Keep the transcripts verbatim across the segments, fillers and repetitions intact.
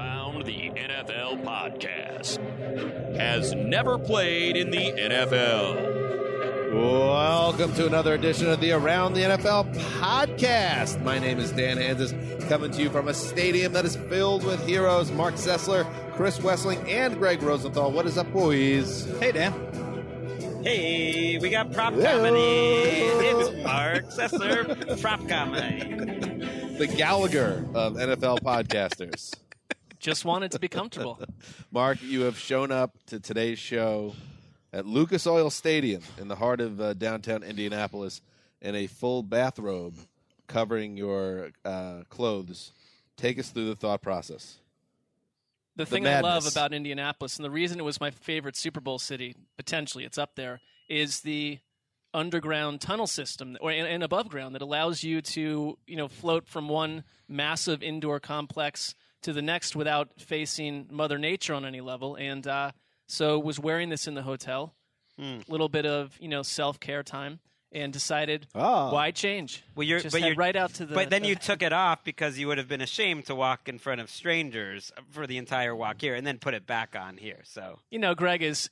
Around the N F L podcast has never played in the N F L. Welcome to another edition of the Around the N F L podcast. My name is Dan Hansis, coming to you from a stadium that is filled with heroes. Mark Sessler, Chris Wessling, and Greg Rosenthal. What is up, boys? Hey, Dan. Hey, we got prop comedy. It's Mark Sessler, prop comedy. The Gallagher of N F L podcasters. Just wanted to be comfortable. Mark, you have shown up to today's show at Lucas Oil Stadium in the heart of uh, downtown Indianapolis in a full bathrobe covering your uh, clothes. Take us through the thought process. The, The thing I love madness. about Indianapolis, and the reason it was my favorite Super Bowl city, potentially, it's up there, is the underground tunnel system or and, and above ground that allows you to, you know, float from one massive indoor complex to the next without facing Mother Nature on any level. And uh, so was wearing this in the hotel, a Mm. little bit of, you know, self-care time, and decided, Oh. why change? Well, you're, Just but head you're right out to the. But then the- you took it off because you would have been ashamed to walk in front of strangers for the entire walk here, and then put it back on here. So You know, Greg is,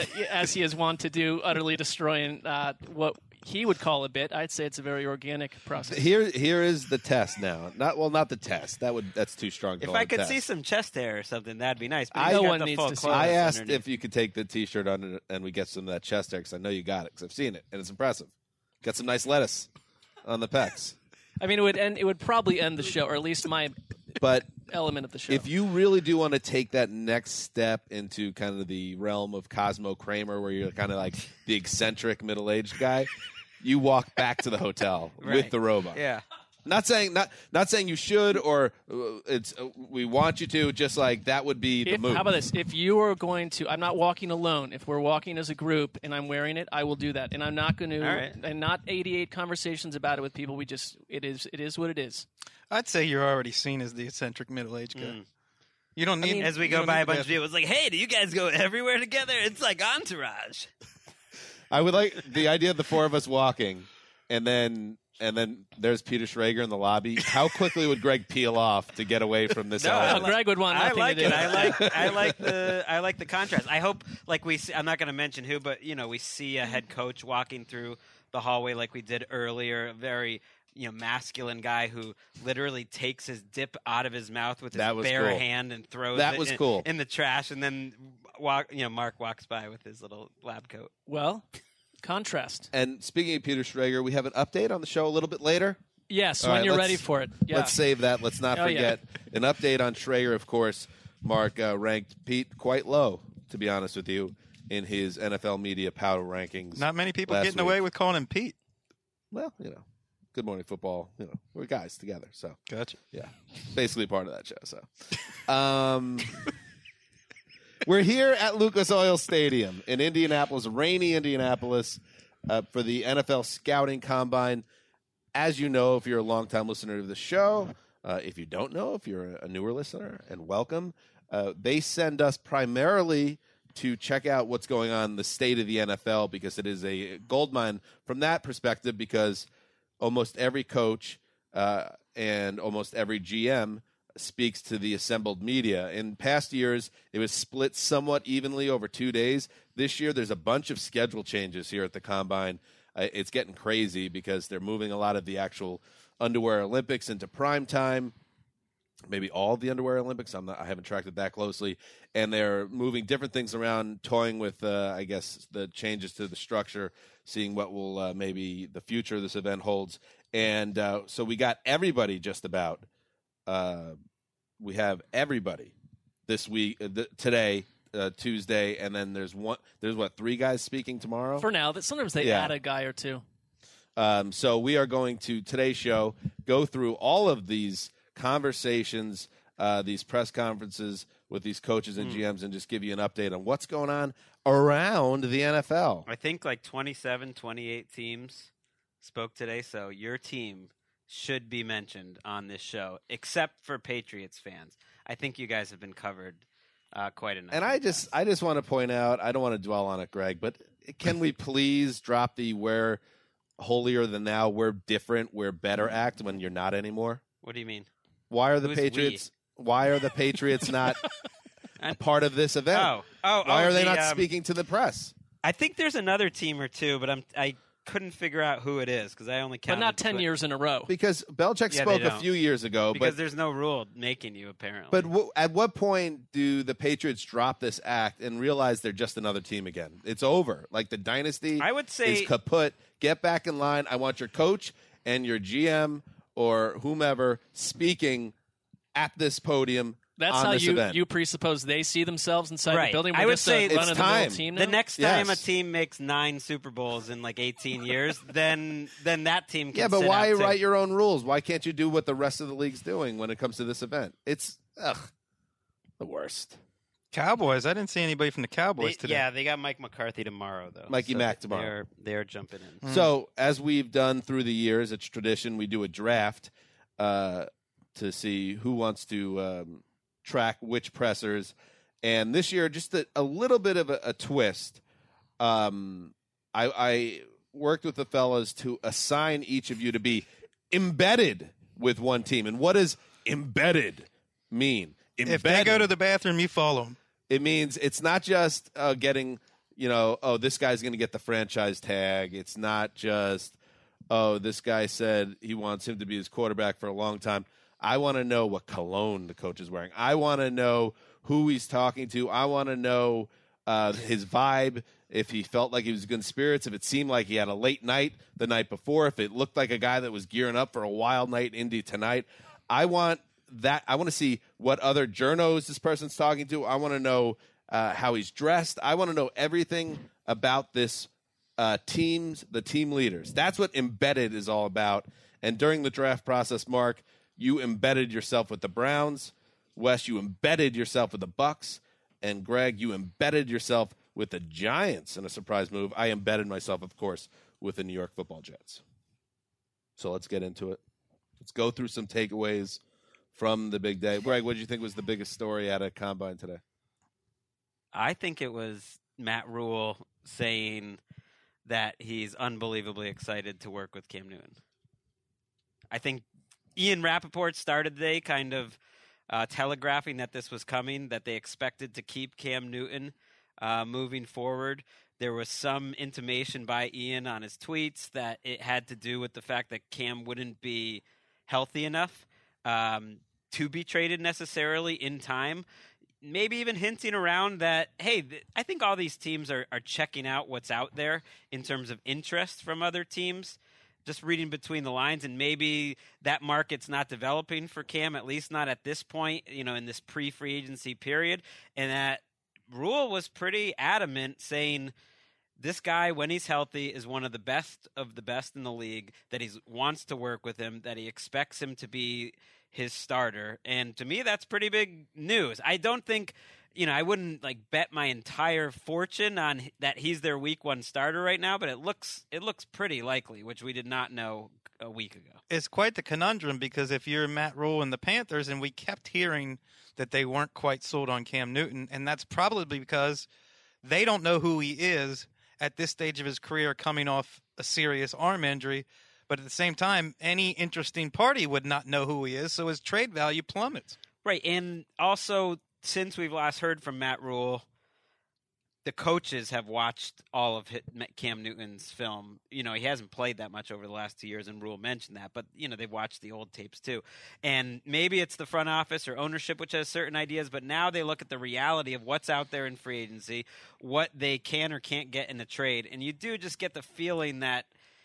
as he is wont to do, utterly destroying uh, what he would call a bit. I'd say it's a very organic process. Here, here is the test now. Not well, not the test. That would that's too strong. To if call I it a could test. see some chest hair or something, that'd be nice. But I- you No got one the needs full to see clothes I asked underneath. if you could take the T-shirt on and we get some of that chest hair because I know you got it because I've seen it and it's impressive. Got some nice lettuce on the pecs. I mean, it would end. It would probably end the show, or at least my But element of the show. if you really do want to take that next step into kind of the realm of Cosmo Kramer, where you're kind of like the eccentric middle-aged guy, you walk back to the hotel with Right. the robe on. Yeah. Not saying not not saying you should or uh, it's uh, we want you to. Just like that would be the If, move. how about this? If you are going to, I'm not walking alone. If we're walking as a group and I'm wearing it, I will do that. And I'm not going to, All right. and not eighty-eight conversations about it with people. We just, it is, it is what it is. I'd say you're already seen as the eccentric middle-aged guy. Mm. You don't need. mean, As we you go don't by need a bunch to of people, it's like, hey, do you guys go everywhere together? It's like Entourage. I would like the idea of the four of us walking, and then and then there's Peter Schrager in the lobby. How quickly would Greg peel off to get away from this? No, element? I Well, Greg would want I nothing like to do it. with I it. like. I like the. I like the contrast. I hope, like we. See, I'm not going to mention who, but you know, we see a head coach walking through the hallway like we did earlier. A very, you know, masculine guy who literally takes his dip out of his mouth with his That was bare cool. hand and throws That it was in, cool. in the trash, and then walk. You know, Mark walks by with his little lab coat. Well, contrast. And speaking of Peter Schrager, we have an update on the show a little bit later. Yes, All when right, you're let's- ready for it. Yeah. Let's save that. Let's not Oh, yeah. forget an update on Schrager. Of course, Mark uh, ranked Pete quite low, to be honest with you, in his N F L media power rankings. Not many people last getting week. away with calling him Pete. Well, you know, Good Morning Football. You know, we're guys together, so Gotcha. yeah, basically part of that show. So, um, we're here at Lucas Oil Stadium in Indianapolis, rainy Indianapolis, uh, for the N F L Scouting Combine. As you know, if you're a longtime listener to the show, uh, if you don't know, if you're a newer listener, and welcome, uh, they send us primarily to check out what's going on in the state of the N F L because it is a goldmine from that perspective because almost every coach uh, and almost every G M speaks to the assembled media. In past years, it was split somewhat evenly over two days. This year, there's a bunch of schedule changes here at the Combine. Uh, it's getting crazy because they're moving a lot of the actual underwear Olympics into prime time. Maybe all of the underwear Olympics. I'm not, I haven't tracked it that closely. And they're moving different things around, toying with, uh, I guess, the changes to the structure, seeing what will uh, maybe the future of this event holds. And uh, so we got everybody just about. Uh, we have everybody this week, uh, th- today, uh, Tuesday, and then there's one. There's what three guys speaking tomorrow. For now, that sometimes they Yeah. add a guy or two. Um, so we are going to today's show go through all of these conversations, uh, these press conferences with these coaches and G Ms, and just give you an update on what's going on around the N F L. I think like twenty-seven, twenty-eight teams spoke today, so your team should be mentioned on this show, except for Patriots fans. I think you guys have been covered uh, quite enough. And I just, I just want to point out, I don't want to dwell on it, Greg, but can we please drop the "we're holier than thou, we're different, we're better" act when you're not anymore? What do you mean? Why are the Who's Patriots? why are the Patriots not a part of this event? Oh, oh, why oh, are they the, not um, speaking to the press? I think there's another team or two, but I'm I couldn't figure out who it is because I only But counted. not ten tw- years in a row. Because Belichick Yeah, spoke they a don't. few years ago, because but there's no rule making you apparently. but w- at what point do the Patriots drop this act and realize they're just another team again? It's over. Like the dynasty I would say- is kaput. Get back in line. I want your coach and your G M or whomever speaking at this podium. That's on how this you, event. you presuppose they see themselves inside Right. the building. I We're would just say a it's run-of-the-mill time. team the now? next time Yes. a team makes nine Super Bowls in like eighteen years, then then that team can Yeah, but sit why out too. write your own rules? Why can't you do what the rest of the league's doing when it comes to this event? It's ugh, the worst. Cowboys. I didn't see anybody from the Cowboys They- today. yeah, they got Mike McCarthy tomorrow though. Mikey so Mack tomorrow. They're they're jumping in. So, as we've done through the years, it's tradition we do a draft uh, to see who wants to um, track which pressers. And this year, just a, a little bit of a, a twist. Um, I, I worked with the fellas to assign each of you to be embedded with one team. And what does embedded mean? Embedded. If they go to the bathroom, you follow them. It means it's not just uh, getting, you know, oh, this guy's going to get the franchise tag. It's not just, oh, this guy said he wants him to be his quarterback for a long time. I want to know what cologne the coach is wearing. I want to know who he's talking to. I want to know uh, his vibe, if he felt like he was good spirits, if it seemed like he had a late night the night before, if it looked like a guy that was gearing up for a wild night in Indy tonight. I want that. I want to see what other journos this person's talking to. I want to know uh, how he's dressed. I want to know everything about this uh, teams, the team leaders. That's what embedded is all about. And during the draft process, Mark, you embedded yourself with the Browns. Wes, you embedded yourself with the Bucks. And Greg, you embedded yourself with the Giants in a surprise move. I embedded myself, of course, with the New York Football Jets. So let's get into it. Let's go through some takeaways from the big day. Greg, what did you think was the biggest story out of Combine today? I think it was Matt Rule saying that he's unbelievably excited to work with Cam Newton. I think Ian Rappaport started the day kind of uh, telegraphing that this was coming, that they expected to keep Cam Newton uh, moving forward. There was some intimation by Ian on his tweets that it had to do with the fact that Cam wouldn't be healthy enough um, to be traded necessarily in time. Maybe even hinting around that, hey, th- I think all these teams are, are checking out what's out there in terms of interest from other teams. Just reading between the lines, and maybe that market's not developing for Cam, at least not at this point, you know, in this pre-free agency period. And that Rule was pretty adamant saying this guy, when he's healthy, is one of the best of the best in the league, that he wants to work with him, that he expects him to be his starter. And to me, that's pretty big news. I don't think, you know, I wouldn't like bet my entire fortune on that he's their week one starter right now, but it looks it looks pretty likely, which we did not know a week ago. It's quite the conundrum because if you're Matt Rule and the Panthers, and we kept hearing that they weren't quite sold on Cam Newton, and that's probably because they don't know who he is at this stage of his career coming off a serious arm injury. But at the same time, any interesting party would not know who he is, so his trade value plummets. Right, and also, since we've last heard from Matt Rule, the coaches have watched all of Cam Newton's film. You know, he hasn't played that much over the last two years, and Rule mentioned that. But, you know, they've watched the old tapes too. And maybe it's the front office or ownership which has certain ideas, but now they look at the reality of what's out there in free agency, what they can or can't get in a trade. And you do just get the feeling that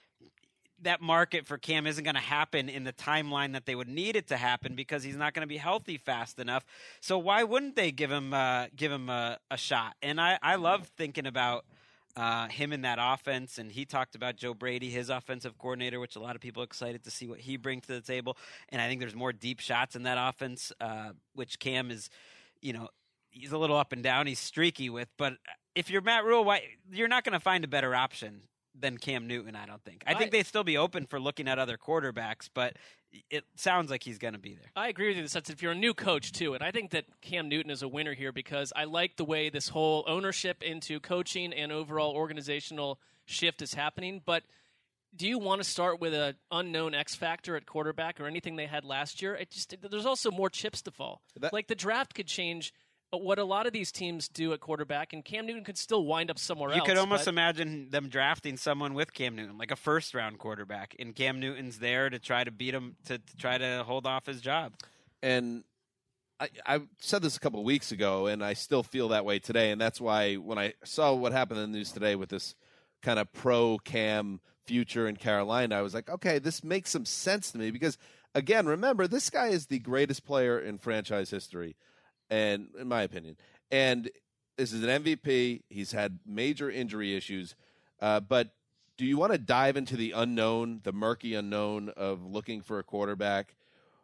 that market for Cam isn't going to happen in the timeline that they would need it to happen because he's not going to be healthy fast enough. So why wouldn't they give him uh, give him a, a shot? And I, I love thinking about uh, him in that offense. And he talked about Joe Brady, his offensive coordinator, which a lot of people are excited to see what he brings to the table. And I think there's more deep shots in that offense, uh, which Cam is, you know, he's a little up and down. He's streaky with. But if you're Matt Rule, why, you're not going to find a better option than Cam Newton, I don't think. I think I, they'd still be open for looking at other quarterbacks, but it sounds like he's going to be there. I agree with you in the sense that if you're a new coach, too, and I think that Cam Newton is a winner here because I like the way this whole ownership into coaching and overall organizational shift is happening, but do you want to start with an unknown X factor at quarterback or anything they had last year? It just there's also more chips to fall. That, like the draft could change what a lot of these teams do at quarterback, and Cam Newton could still wind up somewhere you else. You could almost but... imagine them drafting someone with Cam Newton, like a first-round quarterback, and Cam Newton's there to try to beat him, to, to try to hold off his job. And I, I said this a couple of weeks ago, and I still feel that way today, and that's why when I saw what happened in the news today with this kind of pro-Cam future in Carolina, I was like, okay, this makes some sense to me because, again, remember, this guy is the greatest player in franchise history, and in my opinion. And this is an M V P. He's had major injury issues. Uh, but do you want to dive into the unknown, the murky unknown of looking for a quarterback?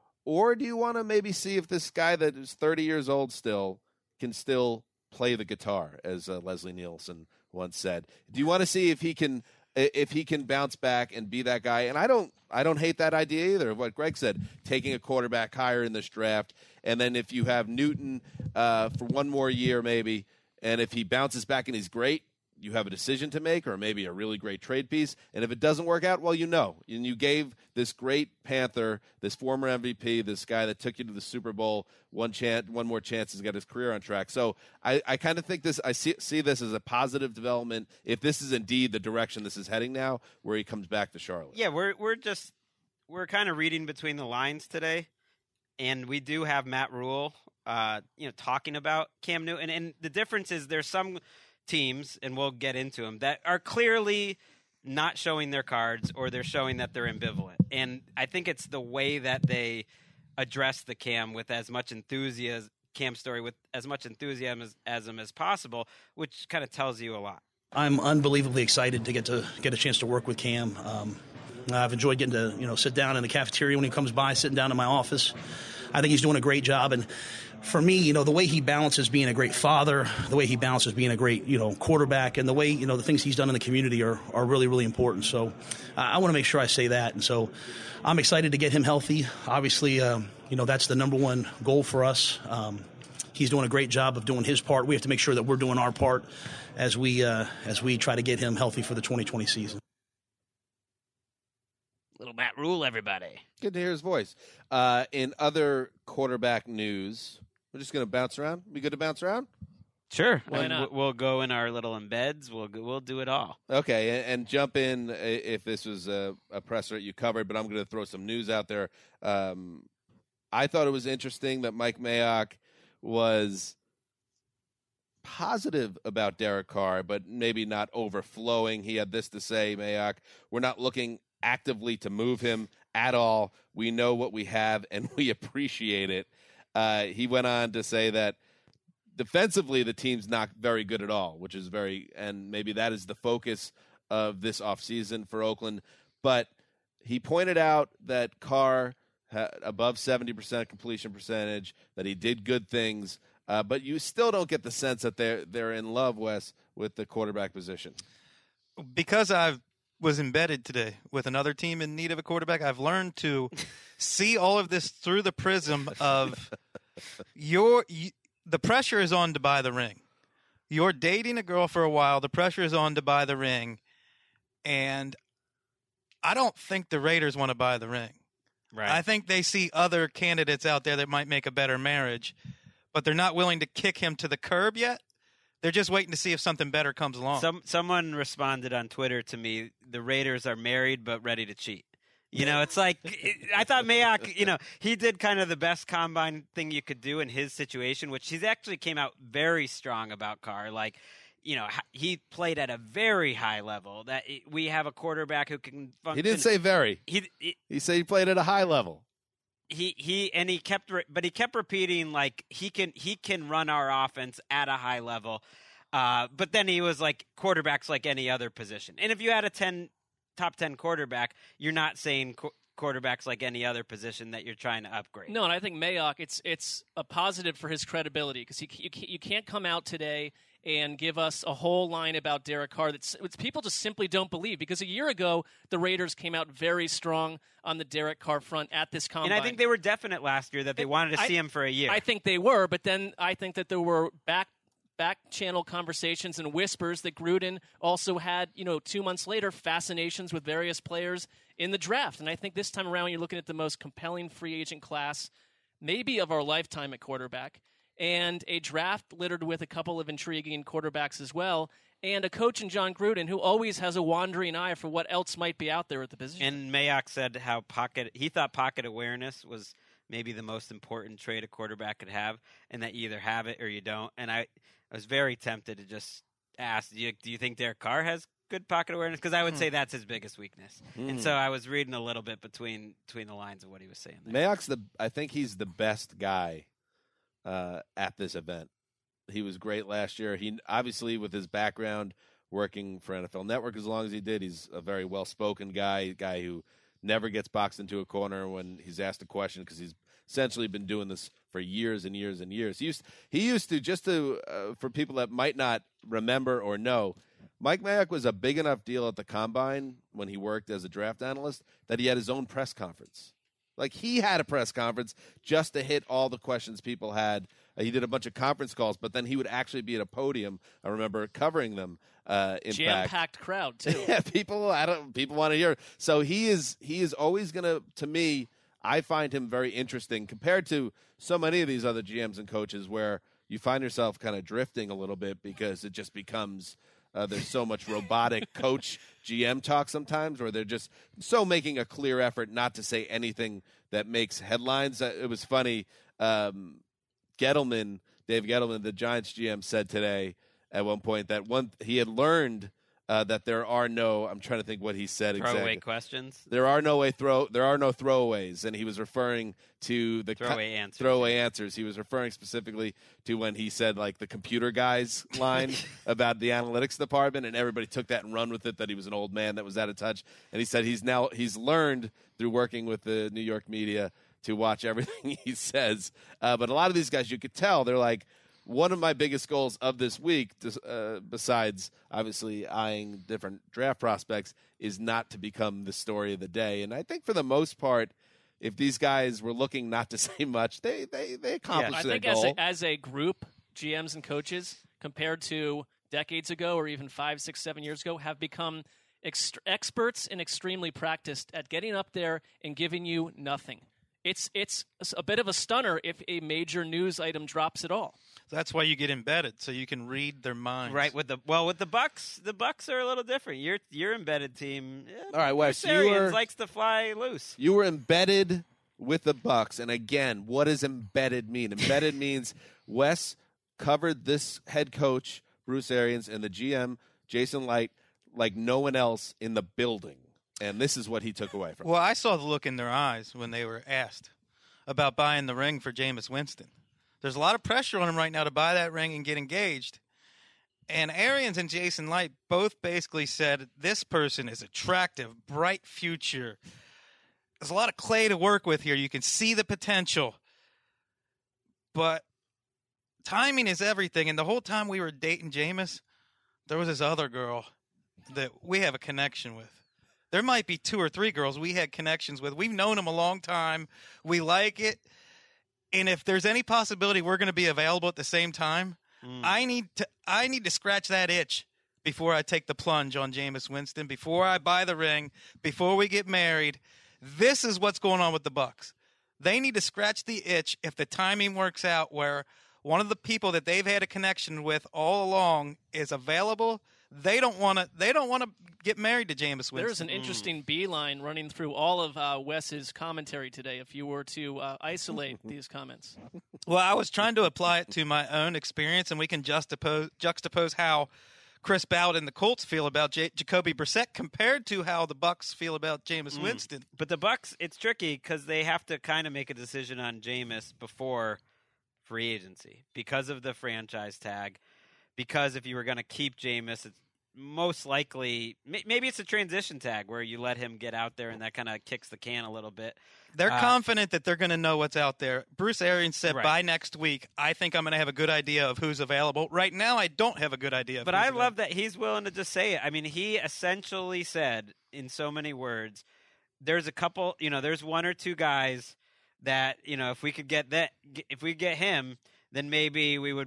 Or do you want to maybe see if this guy that is thirty years old still can still play the guitar, as uh, Leslie Nielsen once said? Do you want to see if he can if he can bounce back and be that guy? And I don't I don't hate that idea either, of what Greg said, taking a quarterback higher in this draft. And then if you have Newton uh, for one more year maybe, and if he bounces back and he's great, you have a decision to make or maybe a really great trade piece. And if it doesn't work out, well, you know. And you gave this great Panther, this former M V P, this guy that took you to the Super Bowl, one chance, one more chance to get his career on track. So I, I kind of think this, I see, see this as a positive development if this is indeed the direction this is heading now, where he comes back to Charlotte. Yeah, we're we're just, we're kind of reading between the lines today. And we do have Matt Rule, uh, you know, talking about Cam Newton. And the difference is there's some teams, and we'll get into them, that are clearly not showing their cards or they're showing that they're ambivalent. And I think it's the way that they address the Cam with as much enthusiasm, Cam story with as much enthusiasm as, as, as possible, which kind of tells you a lot. I'm unbelievably excited to get to get a chance to work with Cam. Um, I've enjoyed getting to, you know, sit down in the cafeteria when he comes by, sitting down in my office. I think he's doing a great job. And for me, you know, the way he balances being a great father, the way he balances being a great, you know, quarterback, and the way, you know, the things he's done in the community are, are really, really important. So uh, I want to make sure I say that. And so I'm excited to get him healthy. Obviously, um, you know, that's the number one goal for us. Um, he's doing a great job of doing his part. We have to make sure that we're doing our part as we uh, as we try to get him healthy for the twenty twenty season. Little Matt Rule, everybody. Good to hear his voice. Uh, in other quarterback news, we're just going to bounce around. We good to bounce around? Sure. Why And not? We'll go in our little embeds. We'll go, we'll do it all. Okay, and, and jump in if this was a, a presser that you covered, but I'm going to throw some news out there. Um, I thought it was interesting that Mike Mayock was positive about Derek Carr, but maybe not overflowing. He had this to say, Mayock, we're not looking actively to move him at all. We know what we have, and we appreciate it. Uh, he went on to say that defensively, the team's not very good at all, which is very, and maybe that is the focus of this offseason for Oakland. But he pointed out that Carr had above seventy percent completion percentage, that he did good things, uh, but you still don't get the sense that they're, they're in love, Wes, with the quarterback position. Because I've was embedded today with another team in need of a quarterback, I've learned to see all of this through the prism of your you, the pressure is on to buy the ring. You're dating a girl for a while, the pressure is on to buy the ring, and I don't think the Raiders want to buy the ring. Right. I think they see other candidates out there that might make a better marriage, but they're not willing to kick him to the curb yet. They're just waiting to see if something better comes along. Some someone responded on Twitter to me, the Raiders are married but ready to cheat. You know, it's like, I thought Mayock, you know, he did kind of the best combine thing you could do in his situation, which he's actually came out very strong about Carr. Like, you know, he played at a very high level. That we have a quarterback who can function. He didn't say very. He, he, he said he played at a high level. He he and he kept, re- but he kept repeating like he can he can run our offense at a high level. Uh, but then he was like quarterbacks like any other position. And if you had a ten top ten quarterback, you're not saying qu- quarterbacks like any other position that you're trying to upgrade. No, and I think Mayock, it's it's a positive for his credibility because you you can't, you can't come out today and give us a whole line about Derek Carr that people just simply don't believe. Because a year ago, the Raiders came out very strong on the Derek Carr front at this combine. And I think they were definite last year that they wanted to I, see him for a year. I think they were, but then I think that there were back back channel conversations and whispers that Gruden also had, you know, two months later, fascinations with various players in the draft. And I think this time around, you're looking at the most compelling free agent class, maybe of our lifetime at quarterback, and a draft littered with a couple of intriguing quarterbacks as well, and a coach in John Gruden who always has a wandering eye for what else might be out there at the position. And Mayock said how pocket he thought pocket awareness was maybe the most important trait a quarterback could have, and that you either have it or you don't. And I, I was very tempted to just ask, do you, do you think Derek Carr has good pocket awareness? Because I would Hmm. say that's his biggest weakness. Hmm. And so I was reading a little bit between between the lines of what he was saying there. Mayock's the. I think he's the best guy uh, at this event. He was great last year. He obviously, with his background working for N F L Network as long as he did, he's a very well-spoken guy, a guy who never gets boxed into a corner when he's asked a question because he's essentially been doing this for years and years and years. He used he used to just to uh, for people that might not remember or know, Mike Mayock was a big enough deal at the Combine when he worked as a draft analyst that he had his own press conference. Like, he had a press conference just to hit all the questions people had. Uh, he did a bunch of conference calls, but then he would actually be at a podium. I remember covering them. Uh, in Jam-packed fact, crowd too. yeah, people. I don't. People want to hear. So he is. He is always going to. To me, I find him very interesting compared to so many of these other G Ms and coaches, where you find yourself kind of drifting a little bit because it just becomes. Uh, there's so much robotic coach G M talk sometimes where they're just so making a clear effort not to say anything that makes headlines. Uh, it was funny. Um, Gettleman, Dave Gettleman, the Giants G M, said today at one point that one he had learned uh, that there are no. I'm trying to think what he said Throwaway exactly. questions. There are no way throw. There are no throwaways, and he was referring to the Throwaway answers. Throwaway answers. He was referring specifically to when he said like the computer guys line about the analytics department, and everybody took that and run with it. That he was an old man that was out of touch, and he said he's now he's learned through working with the New York media to watch everything he says. Uh, but a lot of these guys, you could tell they're like. One of my biggest goals of this week, uh, besides obviously eyeing different draft prospects, is not to become the story of the day. And I think for the most part, if these guys were looking not to say much, they they, they accomplished I their think goal. as a, as a group, G Ms and coaches, compared to decades ago or even five, six, seven years ago, have become ext- experts and extremely practiced at getting up there and giving you nothing. It's it's a bit of a stunner if a major news item drops at all. That's why you get embedded, so you can read their minds. Right with the well with the Bucks, the Bucks are a little different. Your your embedded team, eh, All right, Wes, you Arians were, likes to fly loose. you were embedded with the Bucks. And again, what does embedded mean? Embedded means Wes covered this head coach, Bruce Arians, and the G M, Jason Light, like no one else in the building. And this is what he took away from it. Well, I saw the look in their eyes when they were asked about buying the ring for Jameis Winston. There's a lot of pressure on him right now to buy that ring and get engaged. And Arians and Jason Light both basically said this person is attractive, bright future. There's a lot of clay to work with here. You can see the potential. But timing is everything. And the whole time we were dating Jameis, there was this other girl that we have a connection with. There might be two or three girls we had connections with. We've known them a long time. We like it. And if there's any possibility we're going to be available at the same time, mm. I need to I need to scratch that itch before I take the plunge on Jameis Winston, before I buy the ring, before we get married. This is what's going on with the Bucks. They need to scratch the itch if the timing works out where one of the people that they've had a connection with all along is available. They don't want to. They don't want to get married to Jameis Winston. There's an interesting beeline running through all of uh, Wes's commentary today. If you were to uh, isolate these comments, well, I was trying to apply it to my own experience, and we can juxtapose juxtapose how Chris Ballard and the Colts feel about J- Jacoby Brissett compared to how the Bucks feel about Jameis mm. Winston. But the Bucks, it's tricky because they have to kind of make a decision on Jameis before free agency because of the franchise tag. Because if you were going to keep Jameis, it's most likely maybe it's a transition tag where you let him get out there and that kind of kicks the can a little bit. They're uh, confident that they're going to know what's out there. Bruce Arians said right. by next week, I think I'm going to have a good idea of who's available. Right now, I don't have a good idea. Of but who's I available. love that he's willing to just say it. I mean, he essentially said in so many words, there's a couple, you know, there's one or two guys that, you know, if we could get that, if we get him, then maybe we would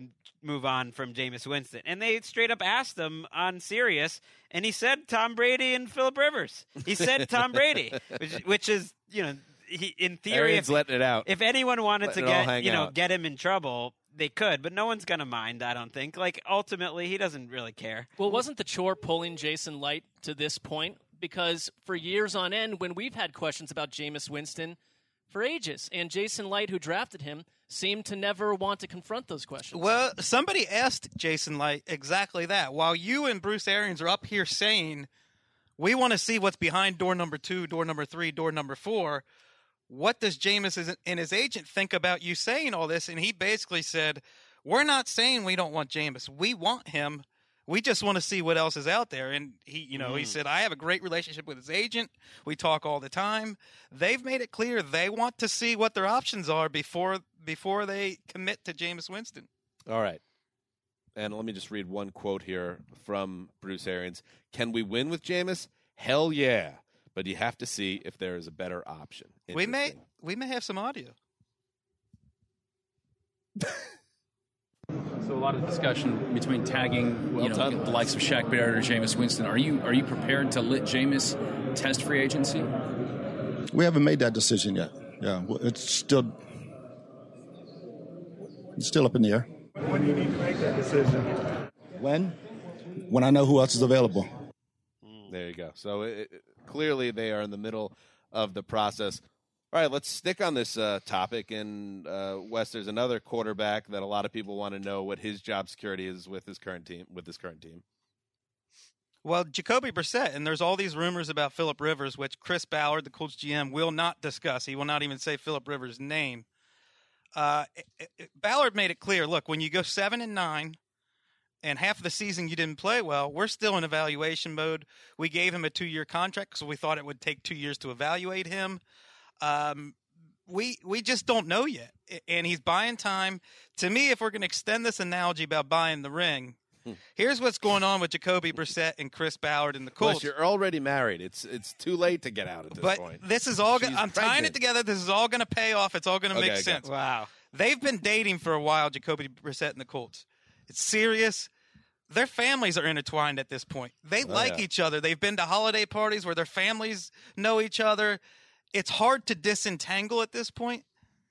move on from Jameis Winston. And they straight up asked him on Sirius, and he said Tom Brady and Phillip Rivers. He said Tom Brady, which, which is, you know, he, in theory, Arians if, letting it out. if anyone wanted Letting to it all get, hang you know, out. get him in trouble, they could, but no one's going to mind, I don't think. Like, ultimately, he doesn't really care. Well, wasn't the chore pulling Jason Light to this point? Because for years on end, when we've had questions about Jameis Winston for ages, and Jason Light, who drafted him, seemed to never want to confront those questions. Well, somebody asked Jason Light exactly that. While you and Bruce Arians are up here saying, we want to see what's behind door number two, door number three, door number four, what does Jameis and his agent think about you saying all this? And he basically said, we're not saying we don't want Jameis. We want him. We just want to see what else is out there. And he, you know, mm. he said, I have a great relationship with his agent. We talk all the time. They've made it clear they want to see what their options are before before they commit to Jameis Winston. All right. And let me just read one quote here from Bruce Arians. Can we win with Jameis? Hell yeah. But you have to see if there is a better option. We may we may have some audio. So a lot of discussion between tagging, Well you know, done, the likes of Shaq Barrett or Jameis Winston. Are you are you prepared to let Jameis test free agency? We haven't made that decision yet. Yeah, well, it's still it's still up in the air. When do you need to make that decision? When? When I know who else is available. There you go. So it, it, clearly they are in the middle of the process. All right, let's stick on this uh, topic. And uh, Wes, there's another quarterback that a lot of people want to know what his job security is with his current team. With his current team. Well, Jacoby Brissett, and there's all these rumors about Phillip Rivers, which Chris Ballard, the Colts G M, will not discuss. He will not even say Phillip Rivers' name. Uh, it, it, Ballard made it clear. Look, when you go seven and nine, and half of the season you didn't play well, we're still in evaluation mode. We gave him a two-year contract because we thought it would take two years to evaluate him. Um, we we just don't know yet, and he's buying time. To me, if we're going to extend this analogy about buying the ring, hmm. here's what's going on with Jacoby Brissett and Chris Ballard and the Colts. Plus, you're already married. It's it's too late to get out at this but point. This is all. Go- She's I'm tying pregnant. it together. This is all going to pay off. It's all going to Okay, make okay. sense. Wow. They've been dating for a while, Jacoby Brissett and the Colts. It's serious. Their families are intertwined at this point. They Oh, like yeah. each other. They've been to holiday parties where their families know each other. It's hard to disentangle at this point.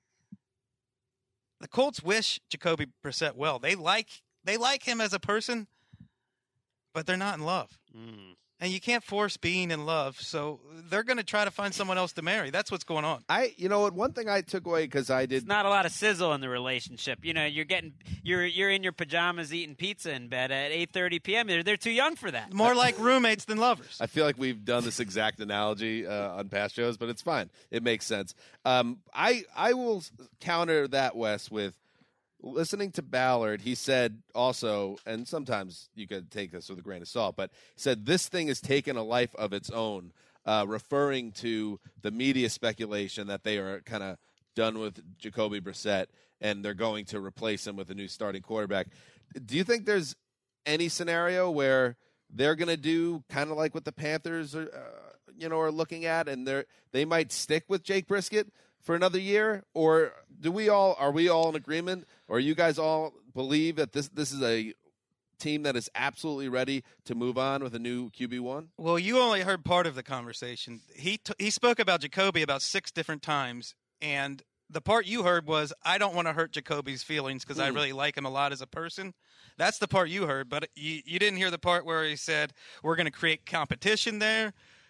The Colts wish Jacoby Brissett well. They like they like him as a person, but they're not in love. Mm. And you can't force being in love, so they're going to try to find someone else to marry. That's what's going on. I, you know what? One thing I took away because I did It's not a lot of sizzle in the relationship. You know, you're getting you're you're in your pajamas eating pizza in bed at eight thirty p.m. They're, they're too young for that. More like roommates than lovers. I feel like we've done this exact analogy uh, on past shows, but it's fine. It makes sense. Um, I I will counter that, Wes, with listening to Ballard. He said also, and sometimes you could take this with a grain of salt, but he said this thing has taken a life of its own, uh, referring to the media speculation that they are kind of done with Jacoby Brissett and they're going to replace him with a new starting quarterback. Do you think there's any scenario where they're going to do kind of like what the Panthers are, uh, you know, are looking at, and they they might stick with Jake Brisket for another year, or do we all are we all in agreement, or you guys all believe that this this is a team that is absolutely ready to move on with a new Q B one? Well, you only heard part of the conversation. He t- he spoke about Jacoby about six different times, and the part you heard was, I don't want to hurt Jacoby's feelings because mm. I really like him a lot as a person. That's the part you heard, but you, you didn't hear the part where he said, we're going to create competition there.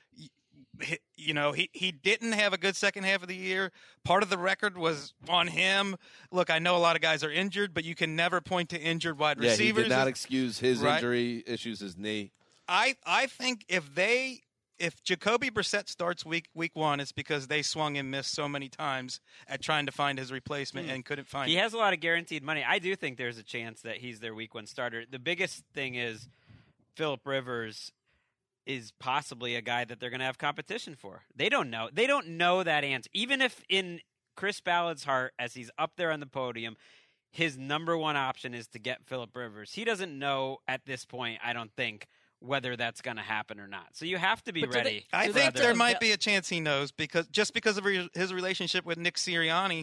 You know, he, he didn't have a good second half of the year. Part of the record was on him. Look, I know a lot of guys are injured, but you can never point to injured wide yeah, receivers. He did not excuse his right? injury issues, his knee. I I think if they if Jacoby Brissett starts week week one, it's because they swung and missed so many times at trying to find his replacement mm. and couldn't find He it. has a lot of guaranteed money. I do think there's a chance that he's their week one starter. The biggest thing is Phillip Rivers is possibly a guy that they're going to have competition for. They don't know. They don't know that answer. Even if in Chris Ballard's heart, as he's up there on the podium, his number one option is to get Phillip Rivers. He doesn't know at this point, I don't think, whether that's going to happen or not. So you have to be But do ready. they- I Do think they- there do might they- be a chance he knows because just because of re- his relationship with Nick Sirianni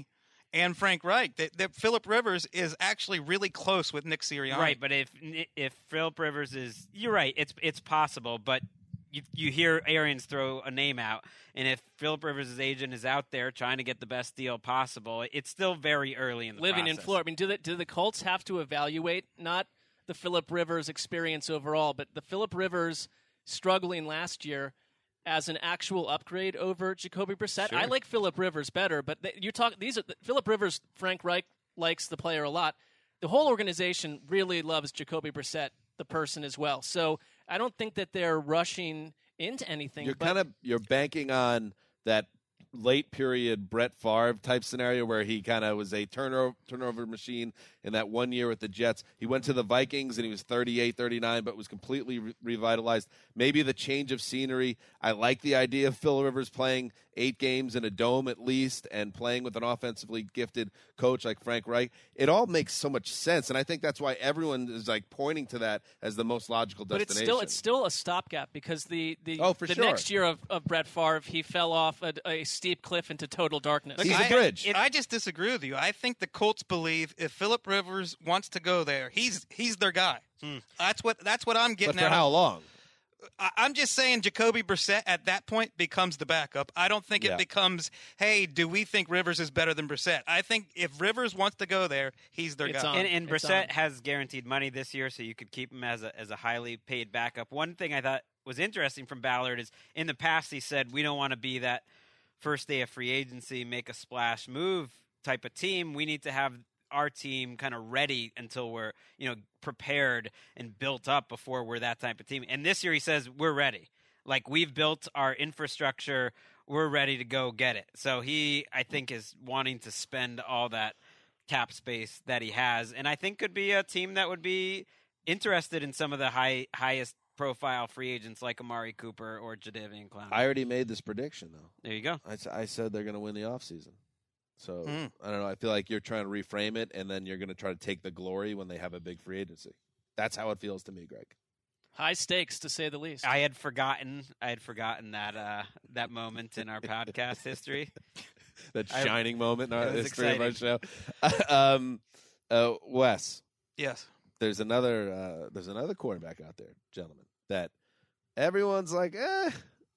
and Frank Reich. That, that Phillip Rivers is actually really close with Nick Sirianni. Right, but if if Phillip Rivers is, you're right, it's it's possible, but you you hear Arians throw a name out, and if Phillip Rivers' agent is out there trying to get the best deal possible, it's still very early in the living process. in Florida. I mean, do the do the Colts have to evaluate not the Phillip Rivers experience overall, but the Phillip Rivers struggling last year as an actual upgrade over Jacoby Brissett? Sure. I like Phillip Rivers better, but th- you talk these are Phillip Rivers. Frank Reich likes the player a lot. The whole organization really loves Jacoby Brissett, the person as well. So I don't think that they're rushing into anything. You're but kind of you're banking on that late period Brett Favre type scenario where he kind of was a turnover turnover machine in that one year with the Jets. He went to the Vikings and he was thirty-eight, thirty-nine, but was completely re- revitalized. Maybe the change of scenery. I like the idea of Phil Rivers playing eight games in a dome at least and playing with an offensively gifted coach like Frank Reich. It all makes so much sense, and I think that's why everyone is like pointing to that as the most logical But destination. it's still it's still a stopgap because the the, Oh, for the sure. next year of, of Brett Favre, he fell off a, a steep cliff into total darkness. Look, He's I, a bridge. I, I just disagree with you. I think the Colts believe if Phillip Rivers wants to go there, he's he's their guy. Hmm. That's what that's what I'm getting but for at. how long? I, I'm just saying Jacoby Brissett at that point becomes the backup. I don't think Yeah. it becomes, hey, do we think Rivers is better than Brissett? I think if Rivers wants to go there, he's their It's guy. on. And, and It's Brissett on. has guaranteed money this year, so you could keep him as a as a highly paid backup. One thing I thought was interesting from Ballard is in the past he said we don't want to be that first day of free agency, make a splash move type of team. We need to have our team kind of ready until we're, you know, prepared and built up before we're that type of team. And this year he says we're ready. Like we've built our infrastructure, we're ready to go get it. So he, I think, is wanting to spend all that cap space that he has, and I think could be a team that would be interested in some of the high highest profile free agents like Amari Cooper or Jadeveon Clowney. I already made this prediction, though. There you go. I, s- I said they're going to win the offseason. So, Mm. I don't know. I feel like you're trying to reframe it, and then you're going to try to take the glory when they have a big free agency. That's how it feels to me, Greg. High stakes, to say the least. I had forgotten. I had forgotten that uh, that moment in our podcast history. That I- shining moment in our it was history of our show. um, uh, Wes, Yes. there's another uh, there's another quarterback out there, gentlemen, that everyone's like, eh,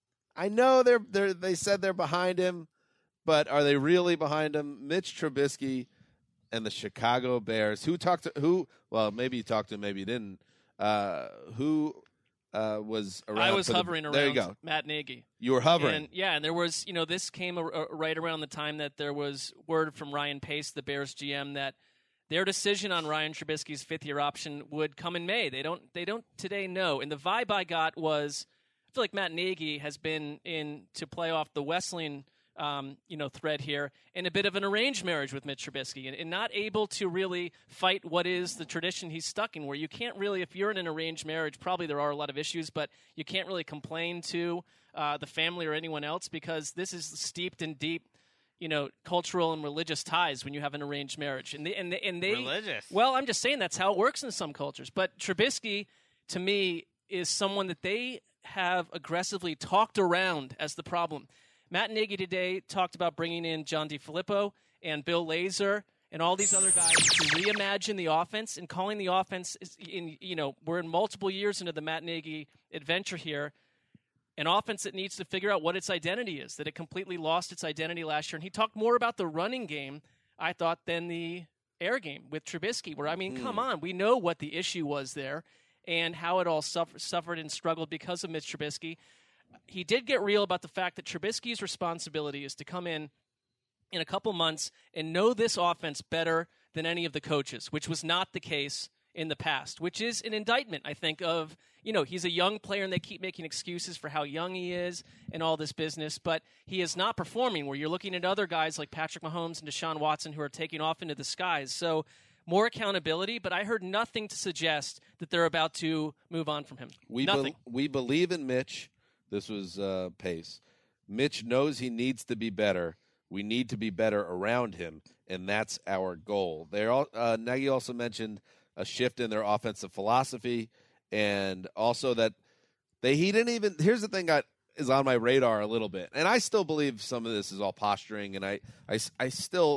I know they're they they said they're behind him, but are they really behind him? Mitch Trubisky and the Chicago Bears. Who talked to who? Well, maybe you talked to him, maybe you didn't. Uh, who uh, was around? I was for the- hovering around There you go. Matt Nagy. You were hovering. And, yeah, and there was, you know, this came a, a, right around the time that there was word from Ryan Pace, the Bears G M, that their decision on Ryan Trubisky's fifth-year option would come in May. They don't they don't today know. And the vibe I got was, I feel like Matt Nagy has been in to play off the Wesleyan, um, you know, thread here, in a bit of an arranged marriage with Mitch Trubisky, and, and not able to really fight what is the tradition he's stuck in, where you can't really, if you're in an arranged marriage, probably there are a lot of issues, but you can't really complain to uh, the family or anyone else because this is steeped in deep, you know, cultural and religious ties when you have an arranged marriage. And they, and they, and they Religious. Well, I'm just saying that's how it works in some cultures. But Trubisky, to me, is someone that they have aggressively talked around as the problem. Matt Nagy today talked about bringing in John DeFilippo and Bill Lazor and all these other guys to reimagine the offense and calling the offense, in, you know, we're in multiple years into the Matt Nagy adventure here, an offense that needs to figure out what its identity is, that it completely lost its identity last year. And he talked more about the running game, I thought, than the air game with Trubisky, where, I mean, mm. come on, we know what the issue was there and how it all suffer, suffered and struggled because of Mitch Trubisky. He did get real about the fact that Trubisky's responsibility is to come in in a couple months and know this offense better than any of the coaches, which was not the case in the past, which is an indictment, I think, of, you know, he's a young player and they keep making excuses for how young he is and all this business, but he is not performing where you're looking at other guys like Patrick Mahomes and Deshaun Watson who are taking off into the skies. So more accountability, but I heard nothing to suggest that they're about to move on from him. We nothing. Be- we believe in Mitch. This was uh, Pace. Mitch knows he needs to be better. We need to be better around him, and that's our goal. They're all, uh, Nagy also mentioned a shift in their offensive philosophy, and also that they he didn't even. Here's the thing that is on my radar a little bit, and I still believe some of this is all posturing, and I I, I still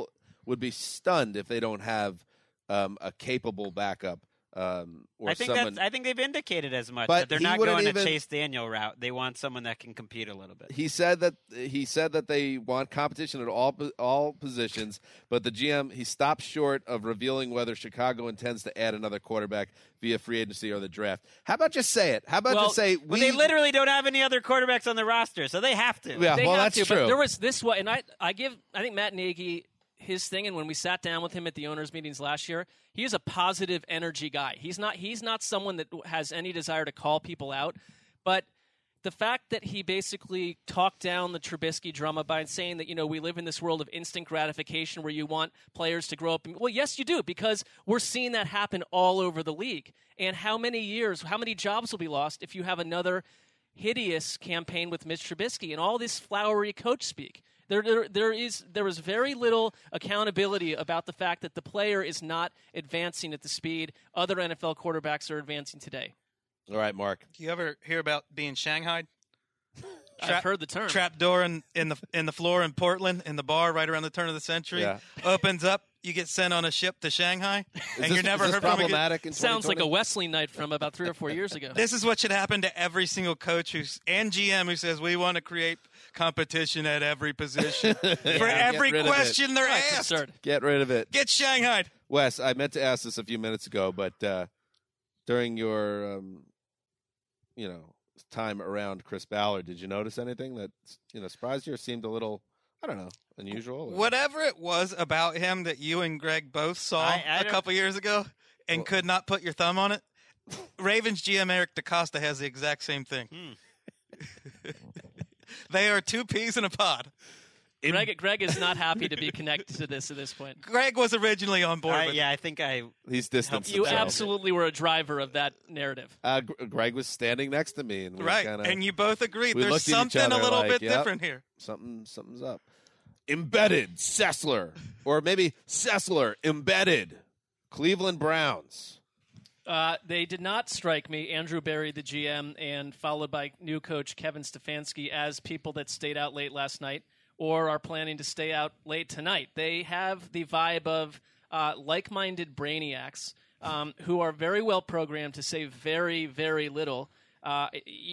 would be stunned if they don't have um, a capable backup. Um, or I think someone, that's, I think they've indicated as much But that they're he not wouldn't going even- to Chase Daniel route. They want someone that can compete a little bit. He said that he said that they want competition at all all positions, but the G M he stopped short of revealing whether Chicago intends to add another quarterback via free agency or the draft. How about just say it? How about Well, just say But we they literally don't have any other quarterbacks on the roster, so they have to. Yeah, They well, have that's to, true. But there was this one, and I, I give, I think Matt Nagy his thing, and when we sat down with him at the owners' meetings last year, he is a positive energy guy. He's not, he's not someone that has any desire to call people out, but the fact that he basically talked down the Trubisky drama by saying that, you know, we live in this world of instant gratification where you want players to grow up. And, well, yes, you do, because we're seeing that happen all over the league. And how many years, how many jobs will be lost if you have another hideous campaign with Mitch Trubisky and all this flowery coach speak? There, there, there is there is very little accountability about the fact that the player is not advancing at the speed other N F L quarterbacks are advancing today. All right, Mark. Do you ever hear about being shanghaied? I've heard the term. Trap door in, in the in the floor in Portland in the bar right around the turn of the century. Yeah. Opens up, you get sent on a ship to Shanghai, Is and this, you're never is this heard from again. problematic in Sounds like a twenty twenty? Wesley night from about three or four years ago. This is what should happen to every single coach who's and G M who says we want to create competition at every position. For every get rid of it. question they're That's asked. absurd. Get rid of it. Get Shanghaied. Wes, I meant to ask this a few minutes ago, but uh, during your, um, you know, time around Chris Ballard, did you notice anything that, you know, surprised you or seemed a little, I don't know, unusual? Or? Whatever it was about him that you and Greg both saw I- I a don't- couple years ago and Well- could not put your thumb on it, Ravens G M Eric DaCosta has the exact same thing. They are two peas in a pod. Greg, Greg is not happy to be connected to this at this point. Greg was originally on board I, with yeah, I think I. He's distanced You himself. absolutely were a driver of that narrative. Uh, G- Greg was standing next to me, and we right, kinda, and you both agreed we there's looked at each something a other little like, bit yep. different here. something something's up. Embedded Sessler, or maybe Sessler embedded Cleveland Browns. Uh, they did not strike me, Andrew Berry, the G M, and followed by new coach Kevin Stefanski, as people that stayed out late last night or are planning to stay out late tonight. They have the vibe of uh, like-minded brainiacs um, who are very well programmed to say very, very little. Uh,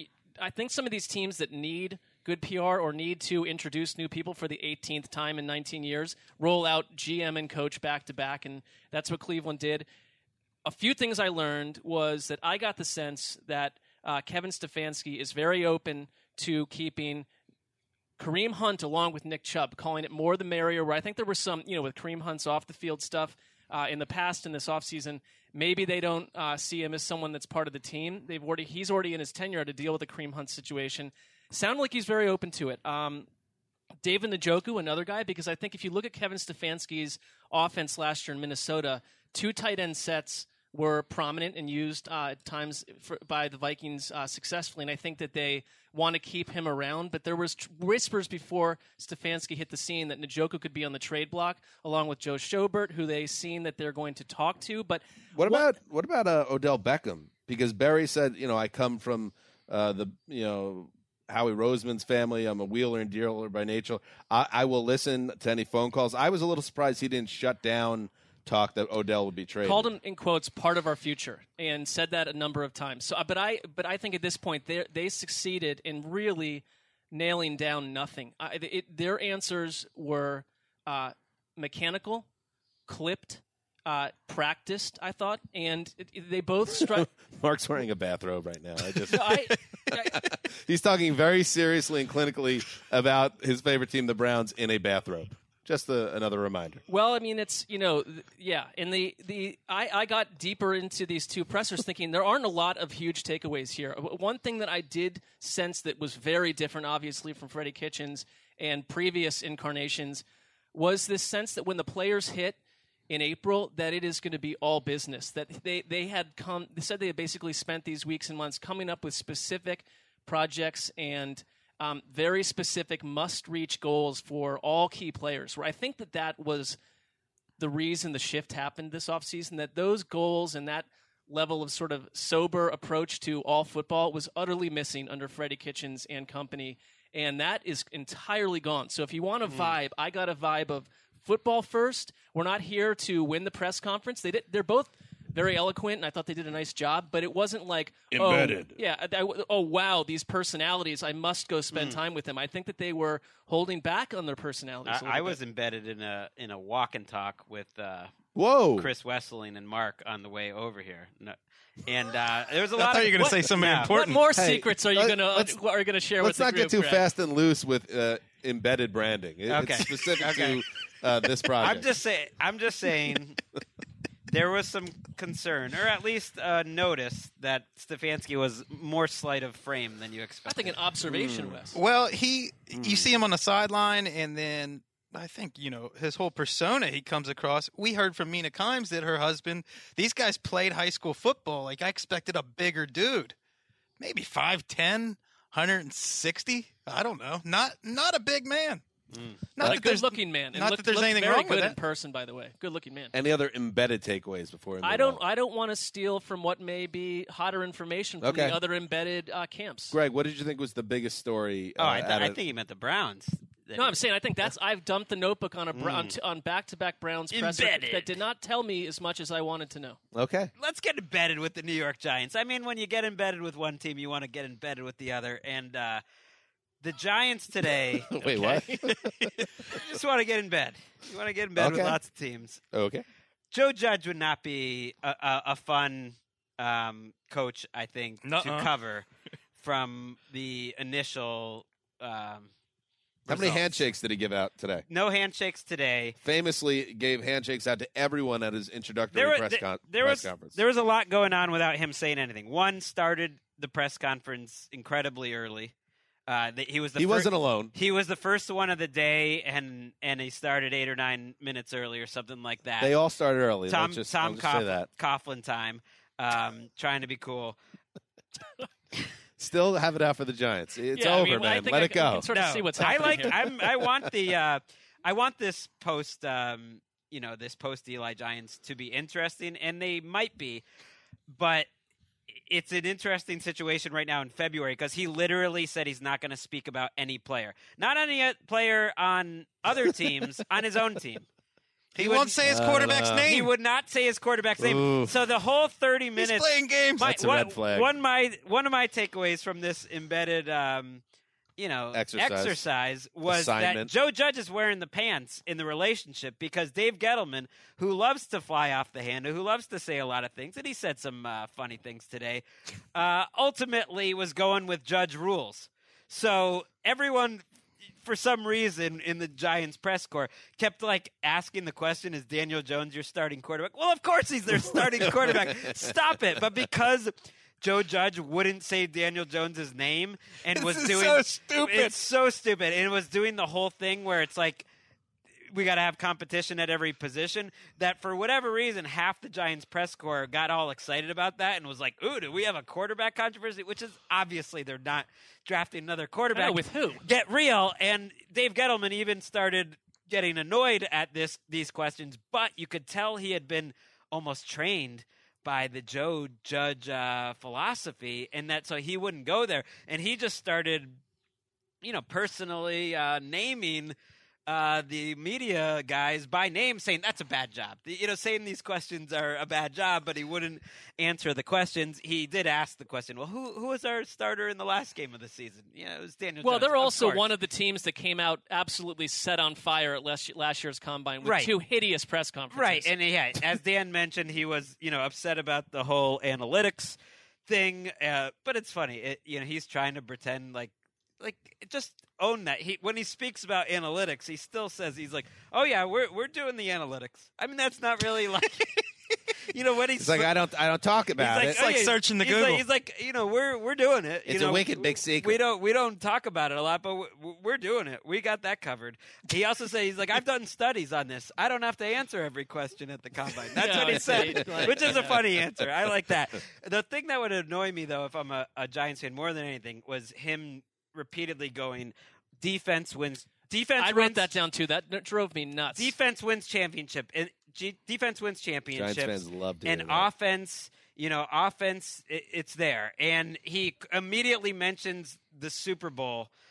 I think some of these teams that need good P R or need to introduce new people for the eighteenth time in nineteen years roll out G M and coach back-to-back, and that's what Cleveland did. A few things I learned was that I got the sense that uh, Kevin Stefanski is very open to keeping Kareem Hunt along with Nick Chubb, calling it more the merrier, where I think there was some, you know, with Kareem Hunt's off-the-field stuff uh, in the past in this offseason, maybe they don't uh, see him as someone that's part of the team. They've already He's already in his tenure to deal with the Kareem Hunt situation. Sounded like he's very open to it. Um, David Njoku, another guy, because I think if you look at Kevin Stefanski's offense last year in Minnesota, two tight end sets were prominent and used uh, at times for, by the Vikings uh, successfully, and I think that they want to keep him around. But there was tr- whispers before Stefanski hit the scene that Njoku could be on the trade block, along with Joe Schobert, who they seen that they're going to talk to. But What about what about uh, Odell Beckham? Because Barry said, you know, I come from uh, the you know Howie Roseman's family. I'm a wheeler and dealer by nature. I, I will listen to any phone calls. I was a little surprised he didn't shut down talk that Odell would be traded. Called him in quotes part of our future and said that a number of times. So, but I, but I think at this point they they succeeded in really nailing down nothing. I, it, their answers were uh, mechanical, clipped, uh, practiced. I thought, and it, it- they both struck. Mark's wearing a bathrobe right now. I just I, I, he's talking very seriously and clinically about his favorite team, the Browns, in a bathrobe. Just a, another reminder. Well, I mean, it's, you know, th- yeah. And the, the I, I got deeper into these two pressers thinking there aren't a lot of huge takeaways here. W- One thing that I did sense that was very different, obviously, from Freddie Kitchens and previous incarnations was this sense that when the players hit in April, that it is going to be all business. That they, they had come, they said they had basically spent these weeks and months coming up with specific projects and Um, very specific must-reach goals for all key players. Where I think that that was the reason the shift happened this offseason, that those goals and that level of sort of sober approach to all football was utterly missing under Freddie Kitchens and company, and that is entirely gone. So if you want a vibe, I got a vibe of football first. We're not here to win the press conference. They did, they're both very eloquent, and I thought they did a nice job, but it wasn't like, Embedded. oh, yeah, I, oh, wow, these personalities, I must go spend Mm. time with them. I think that they were holding back on their personalities a I, little I bit. was embedded in a in a walk and talk with uh, Whoa. Chris Wesseling and Mark on the way over here. No, and uh, there was a I lot thought of you were going to what- say something no. important. What more Hey, secrets are you let- going to let's- are you going to share Let's with not the get group, too Greg? fast and loose with uh, embedded branding. It- Okay. It's specific Okay. to uh, this project. I'm just saying. I'm just saying. There was some concern, or at least uh, notice, that Stefanski was more slight of frame than you I expected. think an observation, Wes. Well, he you see him on the sideline, and then I think you know his whole persona he comes across. We heard from Mina Kimes that her husband, these guys played high school football. Like I expected a bigger dude, maybe five ten, one sixty. I don't know, not not a big man. Mm. Not a that there's- good-looking man. And not look, that there's looked anything very wrong good with in it. person, by the way. Good-looking man. Any other embedded takeaways before we move I don't. on? I don't want to steal from what may be hotter information from Okay. the other embedded uh, camps. Greg, what did you think was the biggest story? Oh, uh, I, th- out I of- think he meant the Browns. No, I'm saying I think that's. I've dumped the notebook on a Br- on, t- on back-to-back Browns presser Embedded. that did not tell me as much as I wanted to know. Okay. Let's get embedded with the New York Giants. I mean, when you get embedded with one team, you want to get embedded with the other. And uh, the Giants today. Wait, what? you just want to get in bed. You want to get in bed Okay. with lots of teams. Okay. Joe Judge would not be a, a, a fun um, coach, I think, Nuh-uh. to cover from the initial. Um, How many results. handshakes did he give out today? No handshakes today. Famously gave handshakes out to everyone at his introductory There, wa- press, th- con- there press was conference. there was a lot going on without him saying anything. One started the press conference incredibly early. Uh, the, he was the he fir- wasn't alone. He was the first one of the day, and and he started eight or nine minutes early or something like that. They all started early. Tom Let's just, Tom I'll just say that. Coughlin time, um, trying to be cool. Still have it out for the Giants. It's Yeah, I over, mean, I man. think Let I it can- I go. can sort of see what's I happening like. here. I'm, I want the. Uh, I want this post. Um, you know, this post Eli Giants to be interesting, and they might be, but it's an interesting situation right now in February because he literally said he's not going to speak about any player, not any uh, player on other teams, on his own team. He would- won't say his I quarterback's don't know. name. He would not say his quarterback's name. Oof. So the whole thirty He's minutes. playing games. My- That's a one, red flag. One my one of my takeaways from this embedded, um, you know, Exercise. exercise was Assignment. that Joe Judge is wearing the pants in the relationship because Dave Gettleman, who loves to fly off the handle, who loves to say a lot of things, and he said some uh, funny things today, uh, ultimately was going with Judge rules. So everyone, for some reason, in the Giants press corps, kept like asking the question, "Is Daniel Jones your starting quarterback?" Well, of course he's their starting quarterback. Stop it! But because Joe Judge wouldn't say Daniel Jones's name and This was is doing so stupid. It's so stupid, and it was doing the whole thing where it's like, we got to have competition at every position. That for whatever reason, half the Giants press corps got all excited about that and was like, "Ooh, do we have a quarterback controversy?" Which is obviously they're not drafting another I quarterback. know, with who? Get real. And Dave Gettleman even started getting annoyed at this these questions, but you could tell he had been almost trained by the Joe Judge uh, philosophy, and that so he wouldn't go there, and he just started, you know, personally uh, naming uh, the media guys by name, saying that's a bad job. The- You know, saying these questions are a bad job, but he wouldn't answer the questions. He did ask the question, well, who who was our starter in the last game of the season? Yeah, it was Daniel Well, Jones. they're Of also course. one of the teams that came out absolutely set on fire at last, last year's combine with Right. two hideous press conferences. Right, and yeah, as Dan mentioned, he was you know upset about the whole analytics thing, uh, but it's funny. It, you know, he's trying to pretend like like just own that. He when he speaks about analytics, he still says he's like, "Oh yeah, we're we're doing the analytics." I mean, that's not really like you know when he's It's like I don't, I don't talk about he's it. It's like "Oh, yeah." searching the he's Google. Like, he's like, you know, we're we're doing it. You It's a know, wicked big secret. We don't we don't talk about it a lot, but we- we're doing it. We got that covered. He also said he's like, I've done studies on this. I don't have to answer every question at the combine. That's Yeah, what he it's said, like- which is a funny answer. I like that. The thing that would annoy me though, if I'm a, a Giants fan more than anything, was him repeatedly going, defense wins. Defense I wins. wrote that down too. That that drove me nuts. Defense wins championship. And G- defense wins championships. Giants fans love to hear And that. offense, you know, offense, it, it's there. And he immediately mentions the Super Bowl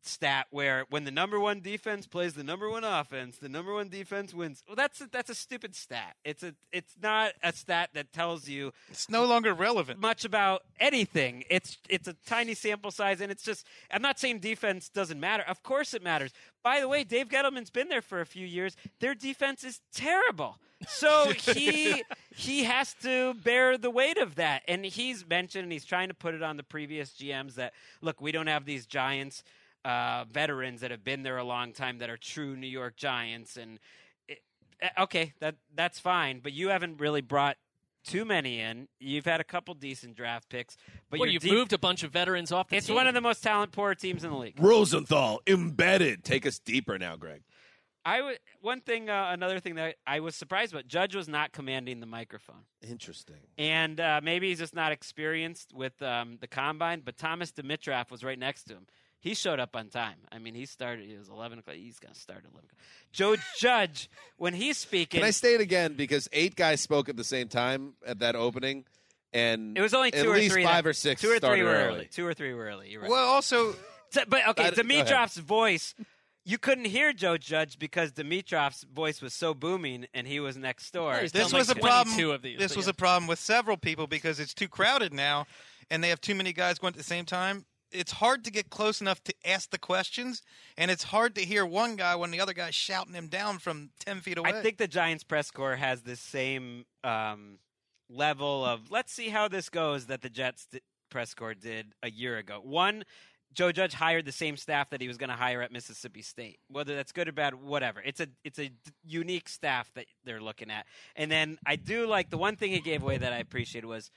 stat where when the number one defense plays the number one offense, the number one defense wins. Well, that's a, that's a stupid stat. It's a it's not a stat that tells you It's no longer relevant. much about anything. It's it's a tiny sample size, and it's just. I'm not saying defense doesn't matter. Of course it matters. By the way, Dave Gettleman's been there for a few years. Their defense is terrible. So he he has to bear the weight of that. And he's mentioned, and he's trying to put it on the previous G Ms that, look, we don't have these Giants uh, veterans that have been there a long time that are true New York Giants. And it, okay, that that's fine. But you haven't really brought too many in. You've had a couple decent draft picks. But Well, your you've def- moved a bunch of veterans off the It's team. one of the most talent-poor teams in the league. Rosenthal embedded. Take us deeper now, Greg. I w- one thing, uh, another thing that I was surprised about, Judge was not commanding the microphone. Interesting. And uh, maybe he's just not experienced with um, the combine, but Thomas Dimitrov was right next to him. He showed up on time. I mean, he started, it was eleven o'clock. He's going to start at eleven o'clock. Joe Judge, when he's speaking. Can I state again, because eight guys spoke at the same time at that opening, and It was only two at or least three. five that, or six Two or started three were early. early. Two or three were early. You're right. Well, also, So- but okay, That- go ahead. Dimitrov's voice, you couldn't hear Joe Judge because Dimitrov's voice was so booming and he was next door. He's this done was like a problem. twenty-two of these, this but was yeah. a problem with several people because it's too crowded now, and they have too many guys going at the same time. It's hard to get close enough to ask the questions, and it's hard to hear one guy when the other guy's shouting him down from ten feet away. I think the Giants press corps has this same um, level of let's see how this goes that the Jets d- press corps did a year ago. One, Joe Judge hired the same staff that he was going to hire at Mississippi State. Whether that's good or bad, whatever. It's a it's a d- unique staff that they're looking at. And then I do like the one thing he gave away that I appreciated was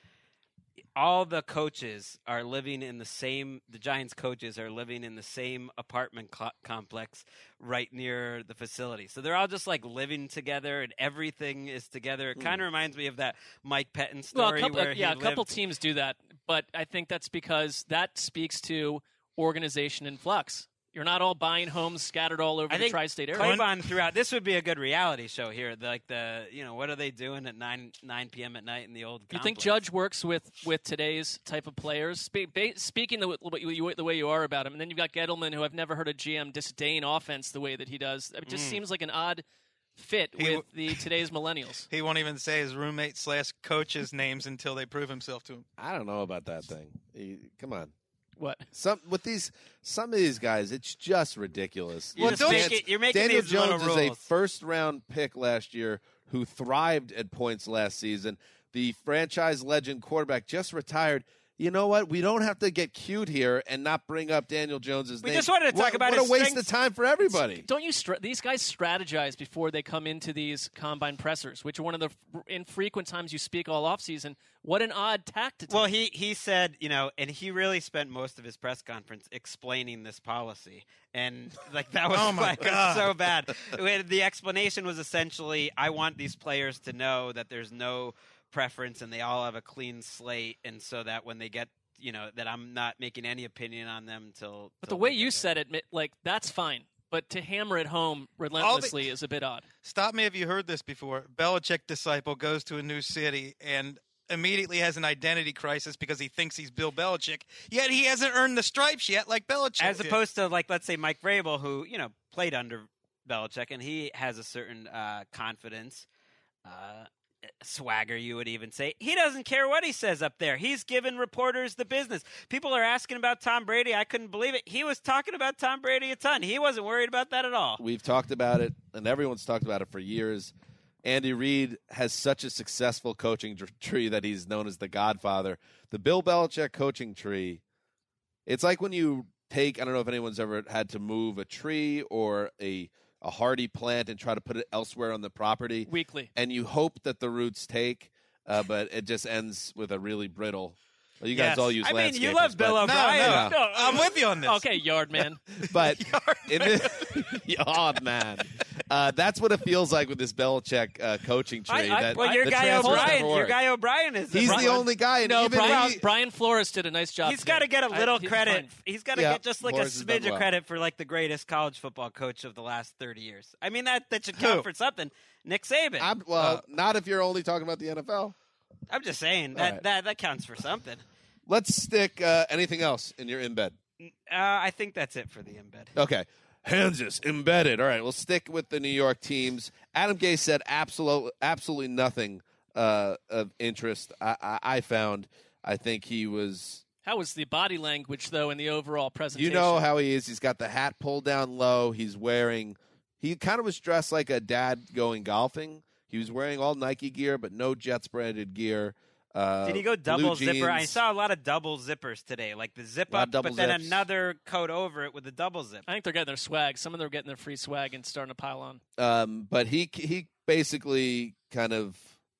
all the coaches are living in the same the Giants coaches are living in the same apartment co- complex right near the facility. So they're all just like living together and everything is together. It kind of reminds me of that Mike Pettin story Well, a couple, where uh, yeah, he a couple lived- teams do that, but I think that's because that speaks to organization in flux. You're not all buying homes scattered all over I the think tri-state area. Claiborne throughout this would be a good reality show here. The, like the you know what are they doing at nine nine p.m. at night in the old? You think complex? Judge works with, with today's type of players? Spe- ba- speaking the, what you, the way you are about him, and then you've got Gettleman, who I've never heard a G M disdain offense the way that he does. It just Mm. seems like an odd fit He with the today's millennials. he won't even say his roommate slash coach's names until they prove himself to him. I don't know about that thing. He- come on. What? Some with these some of these guys, it's just ridiculous. You're, Well, just don't- making- you're making Daniel these little Jones is a rules. first round pick last year who thrived at points last season. The franchise legend quarterback just retired. You know what? We don't have to get cute here and not bring up Daniel Jones's We name. just wanted to talk What- about what his a waste strengths. of time for everybody. Don't you? Stra- these guys strategize before they come into these combine pressers, which are one of the f- infrequent times you speak all offseason. What an odd tact to take. Well, he, he said, you know, and he really spent most of his press conference explaining this policy. And, like, that was, Oh, my like, God. so bad. The explanation was essentially, I want these players to know that there's no preference and they all have a clean slate. And so that when they get, you know, that I'm not making any opinion on them until. But the way you said it, mi- like, that's fine. But to hammer it home relentlessly is a bit odd. Stop me if you heard this before. Belichick disciple goes to a new city and immediately has an identity crisis because he thinks he's Bill Belichick, yet he hasn't earned the stripes yet like Belichick As did. opposed to, like, let's say Mike Vrabel, who, you know, played under Belichick, and he has a certain uh, confidence, uh, swagger, you would even say. He doesn't care what he says up there. He's giving reporters the business. People are asking about Tom Brady. I couldn't believe it. He was talking about Tom Brady a ton. He wasn't worried about that at all. We've talked about it, and everyone's talked about it for years. Andy Reid has such a successful coaching tr- tree that he's known as the Godfather. The Bill Belichick coaching tree, it's like when you take, I don't know if anyone's ever had to move a tree or a, a hardy plant and try to put it elsewhere on the property. Weekly. And you hope that the roots take, uh, but it just ends with a really brittle. Well, you guys Yes. all use I mean, you landscapers, love Bill but- O'Brien. no, I'm with you on this. Okay, yard man. But in this, yard man, uh, that's what it feels like with this Belichick uh, coaching tree. I, I, that well, your the guy transfers O'Brien, never your work. guy O'Brien is. He's Brian- the only guy. And No, even Brian, he- Brian Flores did a nice job. He's today. got to get a I- little he's credit. fine. He's got to Yeah, get just like Flores a has done smidge of well. credit for like the greatest college football coach of the last thirty years. I mean that that should count Who? for something. Nick Saban. I'm, I'm, well, not if you're only talking about the N F L. just saying that, right. that that counts for something. Let's stick uh, anything else in your embed. Uh, I think that's it for the embed. Okay. Kansas embedded. All right, we'll stick with the New York teams. Adam Gase said absolutely, absolutely nothing uh, of interest. I, I, I found. I think he was. How was the body language though in the overall presentation? You know how he is. He's got the hat pulled down low. He's wearing. He kind of was dressed like a dad going golfing. He was wearing all Nike gear, but no Jets branded gear. Uh, Did he go double blue zipper? I jeans. saw a lot of double zippers today, like the zip Lot of up, double but then zips. another coat over it with the double zip. I think they're getting their swag. Some of them are getting their free swag and starting to pile on. Um, but he he basically kind of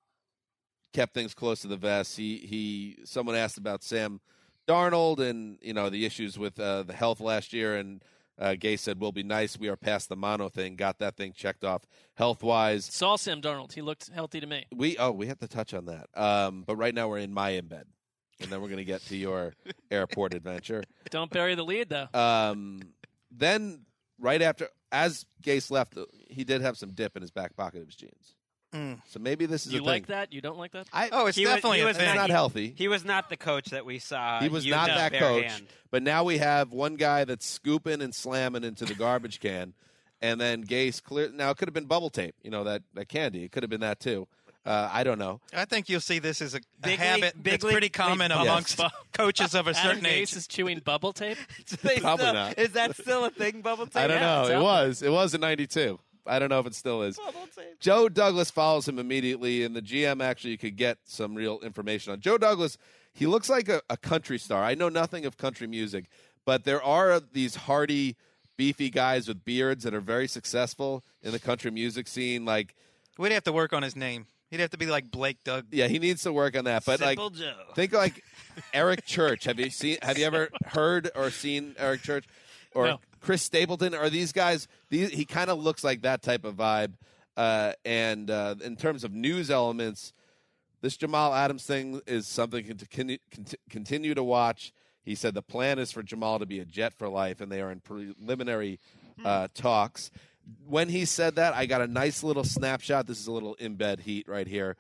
kept things close to the vest. He he. Someone asked about Sam Darnold and you know the issues with uh, the health last year, and uh, Gase said, "We'll be nice. We are past the mono thing. Got that thing checked off health wise." Saw Sam Darnold. He looked healthy to me. We oh we have to touch on that. Um, but right now we're in my embed, and then we're going to get to your airport adventure. Don't bury the lead though. Um, then right after, as Gase left, he did have some dip in his back pocket of his jeans. Mm. So maybe this is You a like thing. that? You don't like that? I, Oh, it's He was- definitely he a was thing. it's not he- healthy. He was not the coach that we saw. He was use not his that bare coach. hand. But now we have one guy that's scooping and slamming into the garbage can, and then Gase clear. Now it could have been bubble tape, you know that, that candy. It could have been that too. Uh, I don't know. I think you'll see this as a, a Big habit league- big that's pretty league- common league amongst bubbles. coaches of a Adam certain Gase age. is chewing bubble tape. They Probably still- not. Is that still a thing, bubble tape? I don't Yeah, know. it's It out was. It was in ninety-two. I don't know if it still is. Bubble tape. Joe Douglas follows him immediately, and the G M actually could get some real information on Joe Douglas. He looks like a, a country star. I know nothing of country music, but there are these hardy, beefy guys with beards that are very successful in the country music scene. Like, We'd have to work on his name. He'd have to be like Blake Doug. yeah, he needs to work on that. But Simple like, Joe. think like Eric Church. Have you seen? Have you ever heard or seen Eric Church or No. Chris Stapleton? Are these guys? These, he kind of looks like that type of vibe. Uh, and uh, in terms of news elements, this Jamal Adams thing is something to continue, continue to watch. He said the plan is for Jamal to be a Jet for life, and they are in preliminary uh, talks. When he said that, I got a nice little snapshot. This is a little embed heat right here.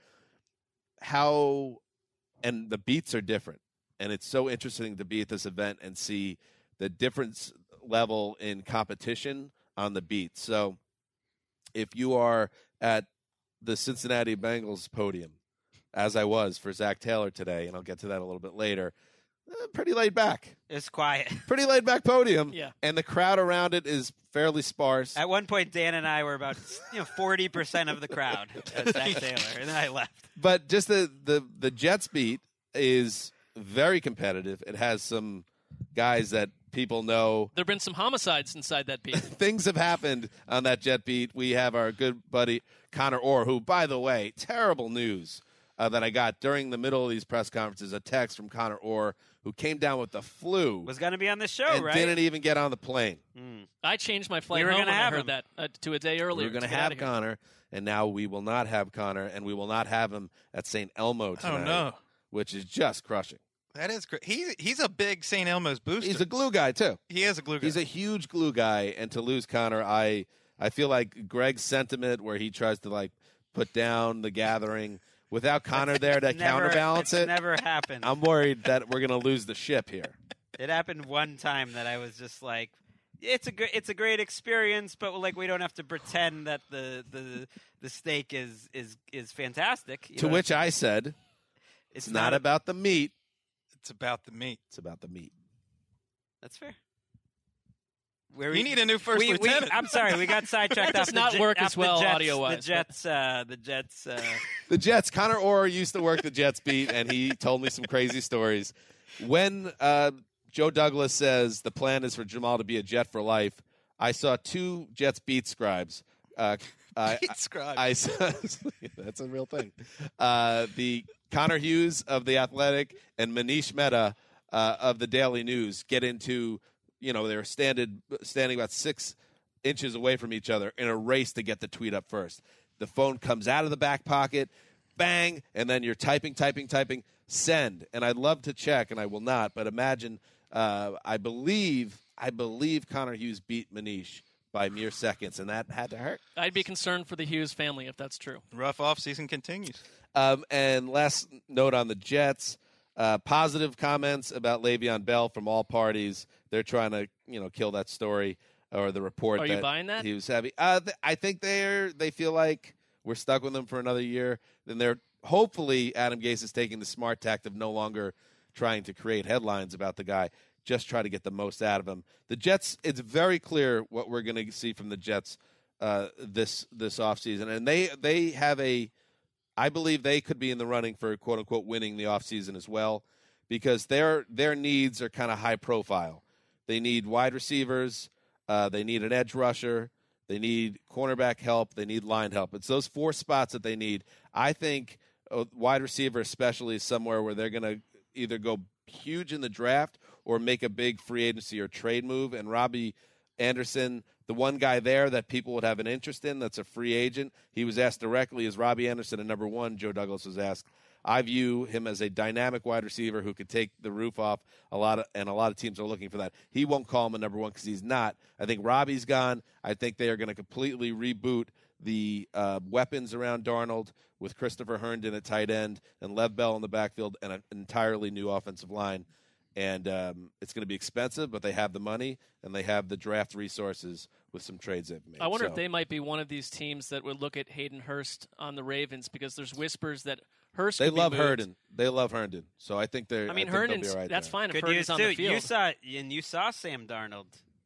How, and the beats are different. And it's so interesting to be at this event and see the difference level in competition on the beats. So if you are at the Cincinnati Bengals podium, as I was for Zach Taylor today, and I'll get to that a little bit later, eh, pretty laid back. It's quiet. Pretty laid back podium. Yeah. And the crowd around it is fairly sparse. At one point, Dan and I were about you know forty percent of the crowd at Zach Taylor, and then I left. But just the, the, the Jets beat is very competitive. It has some guys that people know. There have been some homicides inside that beat. Things have happened on that Jet beat. We have our good buddy Connor Orr, who, by the way, terrible news uh, that I got during the middle of these press conferences, a text from Connor Orr, who came down with the flu Was going to be on the show, and right? didn't even get on the plane. I changed my flight We were home gonna when I have heard him. that uh, to a day We earlier. were going to to get have outta here. Connor, and now we will not have Connor, and we will not have him at Saint Elmo tonight, Oh, no. which is just crushing. That is great. He's, he's a big Saint Elmo's booster. He's a glue guy, too. he is a glue guy. He's a huge glue guy, and to lose Connor, I I feel like Greg's sentiment where he tries to like put down the gathering without Connor there to Never- counterbalance it's it. Never happened. I'm worried that we're going to lose the ship here. It happened one time that I was just like, it's a great, it's a great experience, but like we don't have to pretend that the the the steak is is is fantastic. You To know, which I said, it's, not, a- about the meat; it's about the meat. it's about the meat. That's fair. Where You need a new first we, we, lieutenant. I'm sorry, we got sidetracked. That off does the not Jet- work off as the well Jets, audio-wise, The but- Jets, uh, the Jets. Uh, The Jets. Connor Orr used to work the Jets beat, and he told me some crazy stories. When uh, Joe Douglas says the plan is for Jamal to be a Jet for life, I saw two Jets beat scribes. Uh, I, Beat scribe. I saw, that's a real thing. Uh, the Connor Hughes of The Athletic and Manish Mehta uh, of the Daily News get into, you know, they're standing, standing about six inches away from each other in a race to get the tweet up first. The phone comes out of the back pocket, bang, and then you're typing, typing, typing, send. And I'd love to check, and I will not, but imagine, uh, I believe, I believe Connor Hughes beat Manish by mere seconds, and that had to hurt. I'd be concerned for the Hughes family if that's true. Rough offseason continues. Um, and last note on the Jets, uh, positive comments about Le'Veon Bell from all parties. they're trying to you know kill that story or the report. Are that you buying that? he was heavy? Uh, th- I think they're they feel like we're stuck with him for another year. Then they're hopefully Adam Gase is taking the smart tact of no longer trying to create headlines about the guy, just try to get the most out of him. The Jets, it's very clear what we're going to see from the Jets uh, this this offseason. And they they have a, I believe they could be in the running for quote unquote winning the offseason as well, because their their needs are kind of high profile. They need wide receivers, uh, they need an edge rusher, they need cornerback help, they need line help. It's those four spots that they need. I think a wide receiver especially is somewhere where they're going to either go huge in the draft or make a big free agency or trade move. And Robbie Anderson, the one guy there that people would have an interest in that's a free agent, he was asked directly, is Robbie Anderson a number one? Joe Douglas was asked. I view him as a dynamic wide receiver who could take the roof off a lot of, and a lot of teams are looking for that. He won't call him a number one because he's not. I think Robbie's gone. I think they are going to completely reboot the uh, weapons around Darnold with Christopher Herndon at tight end and Lev Bell in the backfield and an entirely new offensive line. And um, it's going to be expensive, but they have the money and they have the draft resources with some trades they've made. I wonder so. if they might be one of these teams that would look at Hayden Hurst on the Ravens, because there's whispers that Hurst They could be love moved. Herndon. They love Herndon. So I think they're. I mean, I think they'll Herndon's be all right that's there. fine if Good Herndon's news on too. the field. You saw and you saw Sam Darnold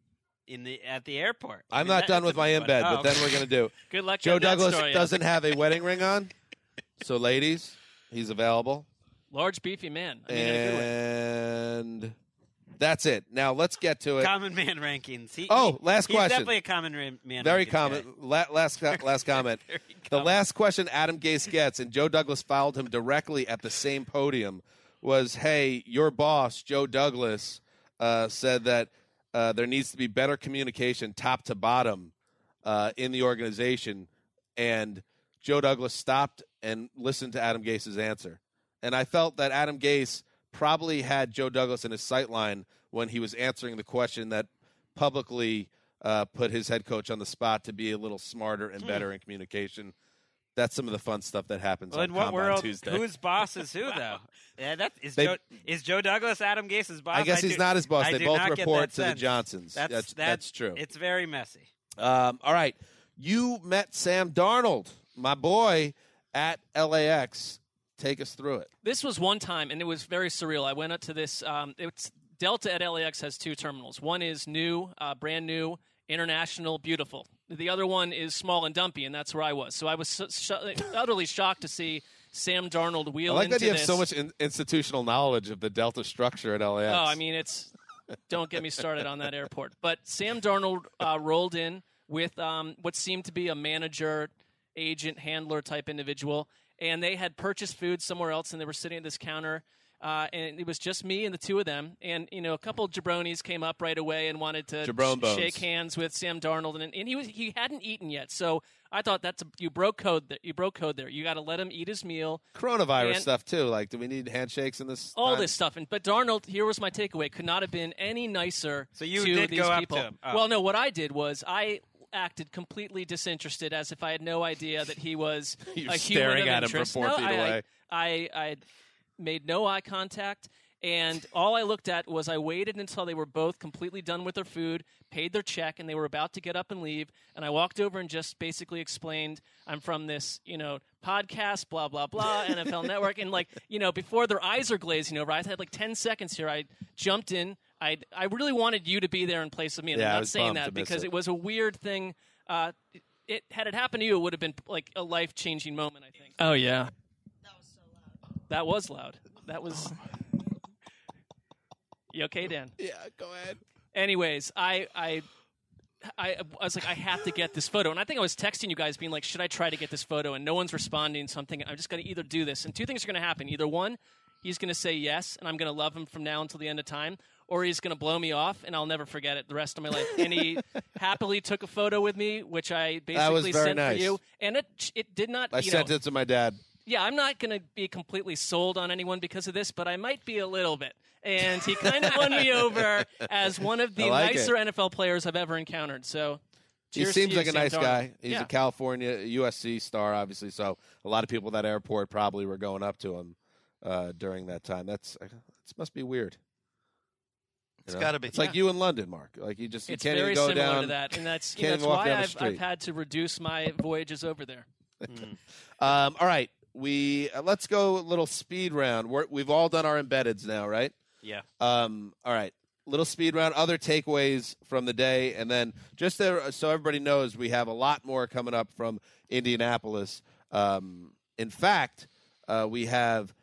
in the at the airport. I'm I mean, not that- done with that's my a- in bed, oh, but then we're going to do. Good luck. Joe getting that Douglas story out. doesn't have a wedding ring on, so ladies, he's available, Large, beefy man. I mean, in a good way. and that's it. Now let's get to it. Common man rankings. He, Oh, he- last he's question. definitely a common ra- man. Very rankings common. guy. La- last last comment. Very The common. last question Adam Gase gets, and Joe Douglas fouled him directly at the same podium, was, hey, your boss, Joe Douglas, uh, said that uh, there needs to be better communication top to bottom uh, in the organization. And Joe Douglas stopped and listened to Adam Gase's answer. And I felt that Adam Gase probably had Joe Douglas in his sightline when he was answering the question that publicly uh, put his head coach on the spot to be a little smarter and better in communication. That's some of the fun stuff that happens Well, on in what Combine world? Tuesday. Whose boss is who, though? Yeah, that is They- Joe. Is Joe Douglas Adam Gase's boss? I guess do- he's not his boss. I They do both not get report that to the sense. Johnsons. That's That's- that- that's true. It's very messy. Um, all right. You met Sam Darnold, my boy, at L A X. Take us through it. This was one time, and it was very surreal. I went up to this. Um, it's Delta at L A X has two terminals. One is new, uh, brand new, international, beautiful. The other one is small and dumpy, and that's where I was. So I was so, sh- utterly shocked to see Sam Darnold wheel I like into that you have this. so much in- institutional knowledge of the Delta structure at L A X. Oh, I mean, it's don't get me started on that airport. But Sam Darnold uh, rolled in with um, what seemed to be a manager, agent, handler type individual, and they had purchased food somewhere else, and they were sitting at this counter. Uh, and it was just me and the two of them. And, you know, a couple of jabronis came up right away and wanted to Jabron sh- bones. shake hands with Sam Darnold. And, and he was he hadn't eaten yet. So I thought that's a, you broke code there. You broke code there. You got to let him eat his meal. Coronavirus and- stuff, too. Like, do we need handshakes in this? All time? this stuff. And But Darnold, here was my takeaway, could not have been any nicer So you to did these go up people. to him. Oh. Well, no, what I did was I acted completely disinterested, as if I had no idea that he was You're a human staring of at him from interest. four no, feet I, away. I, I, I made no eye contact, and all I looked at was I waited until they were both completely done with their food, paid their check, and they were about to get up and leave. And I walked over and just basically explained, I'm from this, you know, podcast, blah, blah, blah, N F L Network. And, like, you know, before their eyes are glazing over, I had like ten seconds here. I jumped in. I I really wanted you to be there in place of me. And Yeah, I I'm not was saying bummed that to miss because it. it was a weird thing. Uh, it, it had it happened to you, it would have been like a life changing moment, I think. Oh yeah, that was so loud. That was loud. That was. You okay, Dan? Yeah, go ahead. Anyways, I, I, I, I was like, I have to get this photo, and I think I was texting you guys, being like, should I try to get this photo? And no one's responding. So I'm thinking, I'm just going to either do this, and two things are going to happen. Either one, he's going to say yes, and I'm going to love him from now until the end of time, or he's going to blow me off, and I'll never forget it the rest of my life. And he happily took a photo with me, which I That was basically very sent nice. for you, and it it did not. I you sent know, it to my dad. yeah, I'm not going to be completely sold on anyone because of this, but I might be a little bit. And he kind of won me over as one of the I like nicer it. N F L players I've ever encountered. So, He cheers seems to you, like a Sam nice Darnold. guy. He's Yeah. a California U S C star, obviously. So a lot of people at that airport probably were going up to him uh, during that time. That's it must be weird. It's You know? got to be. It's like yeah. you in London, Mark. Like you just you It's can't very even go similar down. to that, and that's you can't know, that's even walk why down the I've, street. I've had to reduce my voyages over there. Mm. Um, all right, we uh, let's go a little speed round. We're, we've all done our embeddeds now, right? Yeah. Um, all right, little speed round. Other takeaways from the day, and then just to, so everybody knows, we have a lot more coming up from Indianapolis. Um, in fact, uh, we have.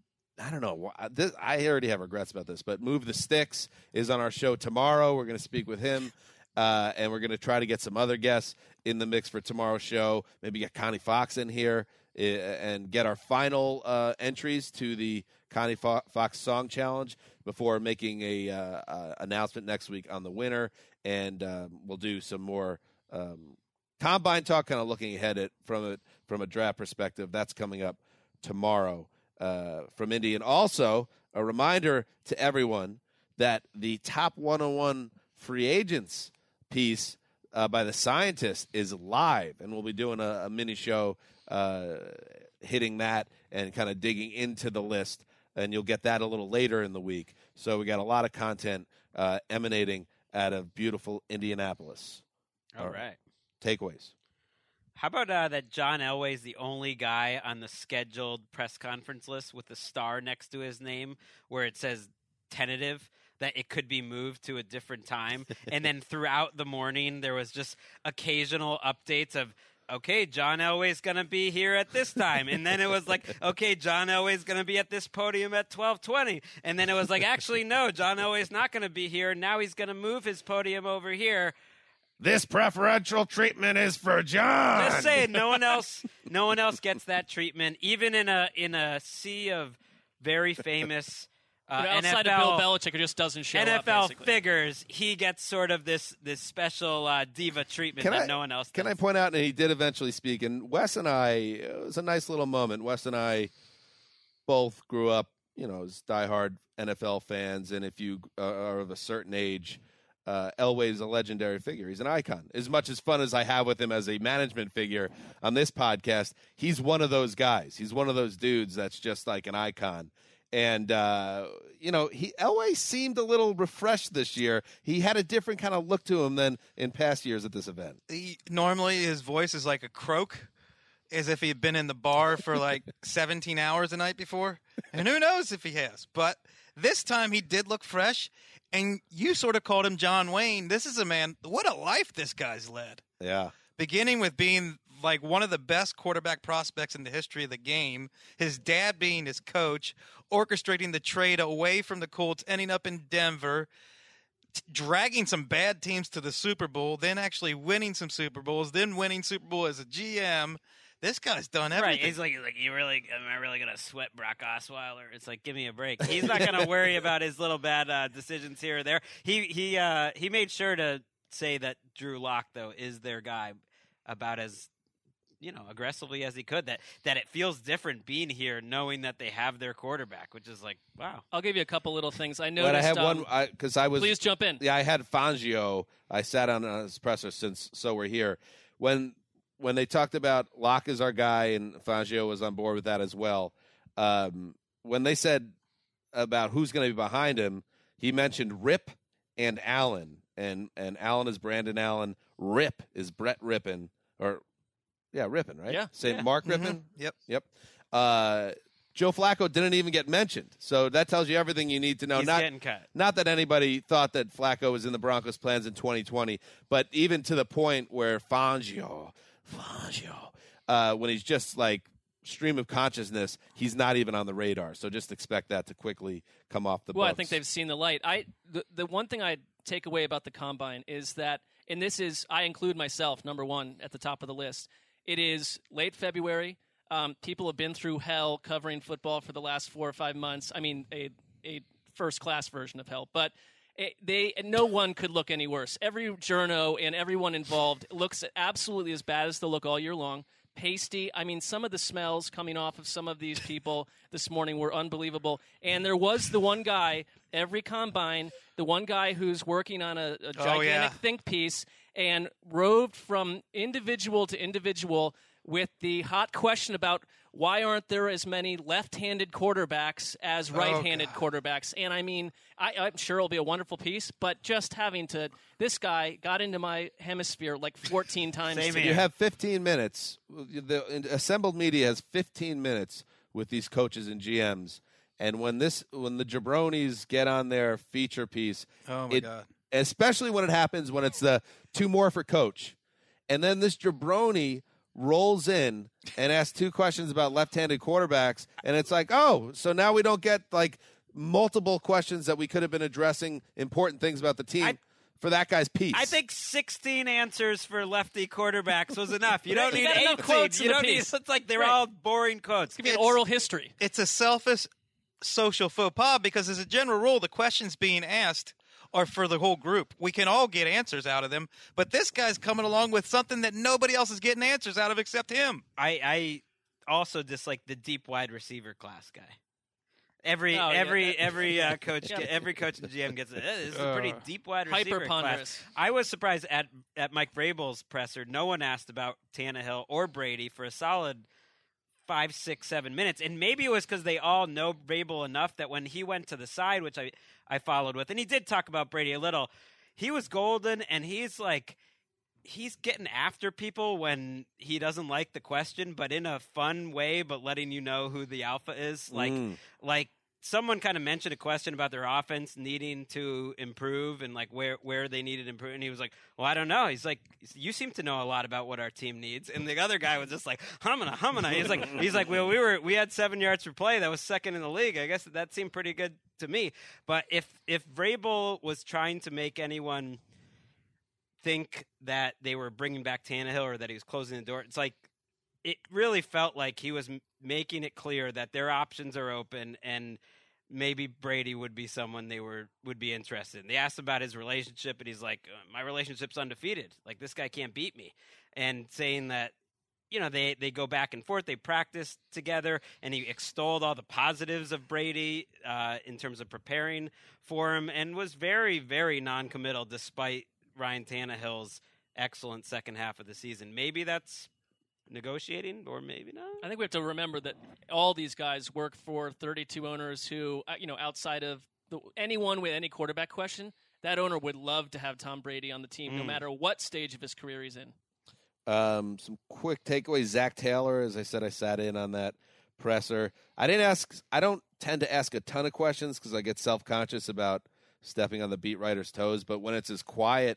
I don't know. This, I already have regrets about this, but Move the Sticks is on our show tomorrow. We're going to speak with him, uh, and we're going to try to get some other guests in the mix for tomorrow's show. Maybe get Connie Fox in here uh, and get our final uh, entries to the Connie Fo- Fox Song Challenge before making a uh, uh, announcement next week on the winner. And um, we'll do some more um, combine talk, kind of looking ahead at from it from a draft perspective. That's coming up tomorrow. Uh, from Indy. And also a reminder to everyone that the Top one oh one Free Agents piece uh, by the Scientist is live, and we'll be doing a, a mini show uh, hitting that and kind of digging into the list, and you'll get that a little later in the week. So we got a lot of content uh, emanating out of beautiful Indianapolis. All right. Takeaways. How about uh, that John Elway's the only guy on the scheduled press conference list with a star next to his name where it says tentative, that it could be moved to a different time. And then throughout the morning, there was just occasional updates of, okay, John Elway's going to be here at this time. And then it was like, okay, John Elway's going to be at this podium at twelve twenty. And then it was like, actually, no, John Elway's not going to be here. Now he's going to move his podium over here. This preferential treatment is for John. Just saying, no one else, no one else gets that treatment, even in a in a sea of very famous uh, But outside N F L, of Bill Belichick, who just doesn't show N F up. L Basically. figures. He gets sort of this this special uh, diva treatment Can that I- no one else. Can I does. point out, and he did eventually speak, and Wes and I, it was a nice little moment. Wes and I both grew up, you know, as diehard N F L fans, and if you uh, are of a certain age, uh, Elway's a legendary figure. He's an icon. As much as fun as I have with him as a management figure on this podcast, he's one of those guys. He's one of those dudes that's just like an icon. And, uh, you know, he Elway seemed a little refreshed this year. He had a different kind of look to him than in past years at this event. He, normally his voice is like a croak, as if he had been in the bar for like seventeen hours the night before. And who knows if he has. But this time he did look fresh. And you sort of called him John Wayne. This is a man, what a life this guy's led. Yeah. Beginning with being like one of the best quarterback prospects in the history of the game, his dad being his coach, orchestrating the trade away from the Colts, ending up in Denver, t- dragging some bad teams to the Super Bowl, then actually winning some Super Bowls, then winning Super Bowl as a G M. This guy's done everything. Right, he's like, he's like, you really, am I really gonna sweat Brock Osweiler? It's like, give me a break. He's not gonna worry about his little bad uh, decisions here or there. He he uh, he made sure to say that Drew Lock though is their guy, about as you know aggressively as he could. That that it feels different being here, knowing that they have their quarterback, which is like, wow. I'll give you a couple little things. I But noticed. I have um, one because I was. Please jump in. Yeah, I had Fangio. I sat on his presser since so we're here when when they talked about Locke is our guy and Fangio was on board with that as well. Um, when they said about who's going to be behind him, he mentioned Rip and Allen, and and Allen is Brandon Allen. Rip is Brett Rippon, or yeah, Rippon, right? Yeah, Saint yeah. Mark Mhm. Rippon. Yep. Yep. Uh, Joe Flacco didn't even get mentioned, so that tells you everything you need to know. He's Not getting cut. not that anybody thought that Flacco was in the Broncos' plans in twenty twenty, but even to the point where Fangio, Fangio, uh, when he's just like stream of consciousness, he's not even on the radar. So just expect that to quickly come off the Well, books. I think they've seen the light. I the, the one thing I take away about the combine is that, and this is, I include myself, number one at the top of the list. It is late February. Um, people have been through hell covering football for the last four or five months. I mean, a a first class version of hell, but it, they no one could look any worse. Every journo and everyone involved looks absolutely as bad as they look all year long. Pasty. I mean, some of the smells coming off of some of these people this morning were unbelievable. And there was the one guy, every combine, the one guy who's working on a, a gigantic Oh, yeah. think piece and roved from individual to individual with the hot question about why aren't there as many left-handed quarterbacks as right-handed God. quarterbacks? And I mean, I, I'm sure it'll be a wonderful piece, but just having to, this guy got into my hemisphere like fourteen times. Same today. here. You have fifteen minutes. The assembled media has fifteen minutes with these coaches and G Ms. And when this, when the jabronis get on their feature piece, Oh, my it, God. especially when it happens when it's the two more for coach, and then this jabroni rolls in and asks two questions about left-handed quarterbacks, and it's like, oh, so now we don't get like multiple questions that we could have been addressing important things about the team I- for that guy's piece. I think sixteen answers for lefty quarterbacks was enough. You don't You need got enough eighteen. quotes in You the don't need. piece. It's like they're Right. all boring quotes. Give me an It's- oral history. It's a selfish social faux pas because, as a general rule, the questions being asked are for the whole group. We can all get answers out of them, but this guy's coming along with something that nobody else is getting answers out of except him. I, I also dislike the deep wide receiver class guy. Every Oh, yeah, every that- every uh, coach Yeah. every coach and G M gets it. This is a pretty Uh, deep wide receiver class. Hyper-ponderous. I was surprised at at Mike Vrabel's presser. No one asked about Tannehill or Brady for a solid five, six, seven minutes, and maybe it was because they all know Vrabel enough that when he went to the side, which I I followed with, and he did talk about Brady a little, he was golden, and he's like. He's getting after people when he doesn't like the question, but in a fun way, but letting you know who the alpha is. Like, Mm. like someone kind of mentioned a question about their offense needing to improve and like where, where they needed to improve. And he was like, well, I don't know. He's like, you seem to know a lot about what our team needs. And the other guy was just like, humana, humana. He's like, he's like, well, we were, we had seven yards per play. That was second in the league. I guess that seemed pretty good to me. But if, if Vrabel was trying to make anyone think that they were bringing back Tannehill or that he was closing the door, it's like it really felt like he was m- making it clear that their options are open and maybe Brady would be someone they were would be interested in. They asked about his relationship, and he's like, uh, my relationship's undefeated. Like, this guy can't beat me. And saying that, you know, they, they go back and forth. They practice together, and he extolled all the positives of Brady uh, in terms of preparing for him and was very, very non-committal despite Ryan Tannehill's excellent second half of the season. Maybe that's negotiating, or maybe not. I think we have to remember that all these guys work for thirty-two owners who, uh, you know, outside of the, anyone with any quarterback question, that owner would love to have Tom Brady on the team, no Mm. matter what stage of his career he's in. Um, some quick takeaways. Zach Taylor, as I said, I sat in on that presser. I didn't ask. I don't tend to ask a ton of questions because I get self-conscious about stepping on the beat writer's toes. But when it's as quiet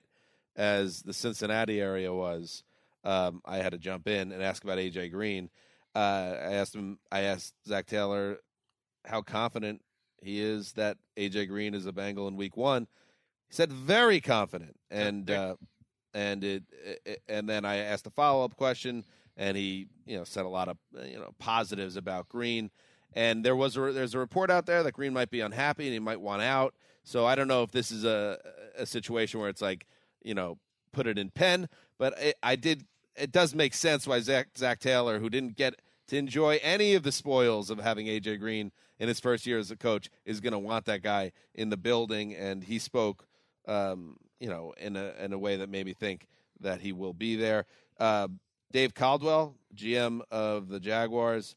as the Cincinnati area was, um, I had to jump in and ask about A J Green. Uh, I asked him. I asked Zach Taylor how confident he is that A J Green is a Bengal in Week One. He said very confident, and uh, and it, it and then I asked a follow up question, and he you know said a lot of you know positives about Green. And there was a, there's a report out there that Green might be unhappy and he might want out. So I don't know if this is a a situation where it's like you know put it in pen, but it, I did. It does make sense why Zach Zach Taylor, who didn't get to enjoy any of the spoils of having A J Green in his first year as a coach, is going to want that guy in the building. And he spoke, um, you know, in a in a way that made me think that he will be there. Uh, Dave Caldwell, G M of the Jaguars,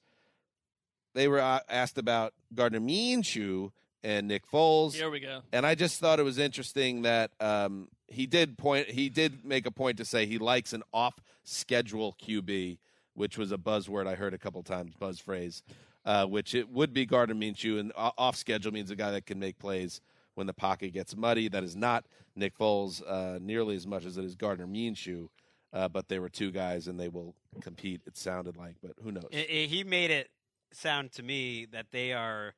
they were uh, asked about Gardner Minshew and Nick Foles. Here we go. And I just thought it was interesting that um, he did point. He did make a point to say he likes an off-schedule Q B, which was a buzzword I heard a couple times, buzz phrase, uh, which it would be Gardner Minshew. And o- off-schedule means a guy that can make plays when the pocket gets muddy. That is not Nick Foles uh, nearly as much as it is Gardner Minshew. Uh, but they were two guys, and they will compete, it sounded like. But who knows? I- I- he made it sound to me that they are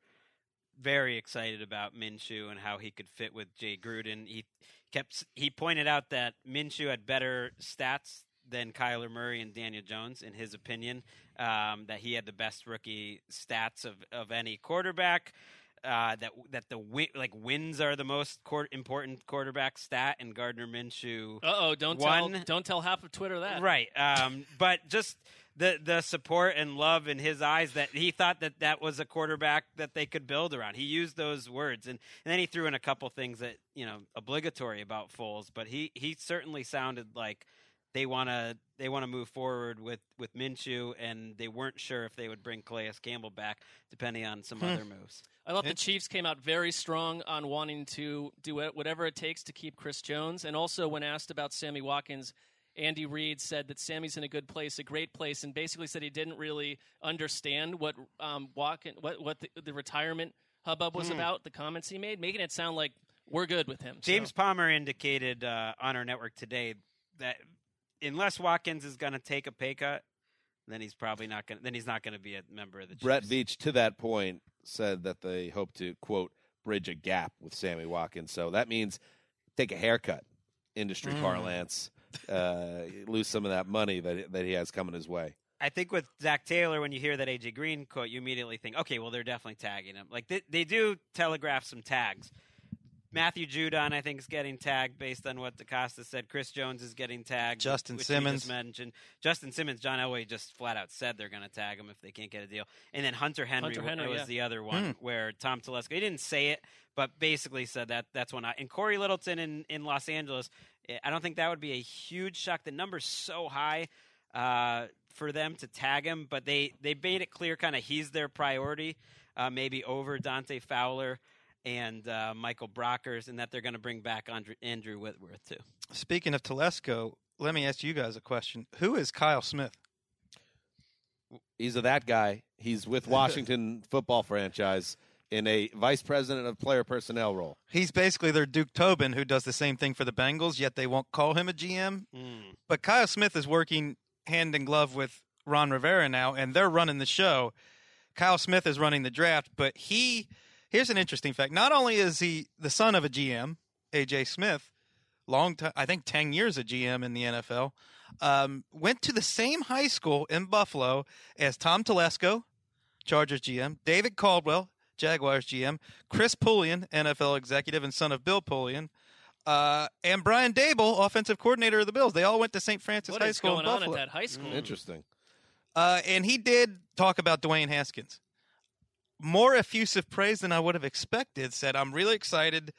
very excited about Minshew and how he could fit with Jay Gruden. He kept he pointed out that Minshew had better stats than Kyler Murray and Daniel Jones, in his opinion. Um, that he had the best rookie stats of, of any quarterback. Uh, that that the win, like wins are the most court, important quarterback stat, and Gardner Minshew. Uh oh! Don't One- tell don't tell half of Twitter that. Right. Um, but just the the support and love in his eyes that he thought that that was a quarterback that they could build around. He used those words, and, and then he threw in a couple things that you know obligatory about Foles. But he he certainly sounded like they want to they want to move forward with, with Minshew, and they weren't sure if they would bring Calais Campbell back, depending on some Hmm. other moves. I thought the Chiefs came out very strong on wanting to do it, whatever it takes to keep Chris Jones. And also, when asked about Sammy Watkins, Andy Reid said that Sammy's in a good place, a great place, and basically said he didn't really understand what um, Watkins, what what the, the retirement hubbub was Hmm. about. The comments he made, making it sound like we're good with him. James So, Palmer indicated uh, on our network today that unless Watkins is going to take a pay cut, then he's probably not going. Then he's not going to be a member of the Chiefs. Brett Veach, to that point, said that they hope to, quote, bridge a gap with Sammy Watkins. So that means take a haircut, industry Mm. parlance, uh, lose some of that money that that he has coming his way. I think with Zach Taylor, when you hear that A J Green quote, you immediately think, okay, well, they're definitely tagging him. Like, they, they do telegraph some tags. Matthew Judon, I think, is getting tagged based on what DeCosta said. Chris Jones is getting tagged. Justin which you Simmons. just mentioned. Justin Simmons, John Elway just flat out said they're going to tag him if they can't get a deal. And then Hunter Henry, Hunter Henry, was yeah. the other one Hmm. where Tom Telesco, he didn't say it, but basically said that that's one. I, and Corey Littleton in, in Los Angeles, I don't think that would be a huge shock. The number's so high uh, for them to tag him, but they, they made it clear kind of he's their priority, uh, maybe over Dante Fowler and uh, Michael Brockers, and that they're going to bring back Andrew, Andrew Whitworth, too. Speaking of Telesco, let me ask you guys a question. Who is Kyle Smith? He's a that guy. He's with Washington football franchise in a vice president of player personnel role. He's basically their Duke Tobin, who does the same thing for the Bengals, yet they won't call him a G M. Mm. But Kyle Smith is working hand in glove with Ron Rivera now, and they're running the show. Kyle Smith is running the draft, but he here's an interesting fact. Not only is he the son of a G M, A J Smith, long time, I think ten years a G M in the N F L, um, went to the same high school in Buffalo as Tom Telesco, Chargers G M, David Caldwell, Jaguars G M, Chris Pullian, N F L executive and son of Bill Pullian, uh, and Brian Dable, offensive coordinator of the Bills. They all went to Saint Francis what High is School going in on Buffalo. at that high school? Interesting. Uh, and he did talk about Dwayne Haskins. More effusive praise than I would have expected. Said, I'm really excited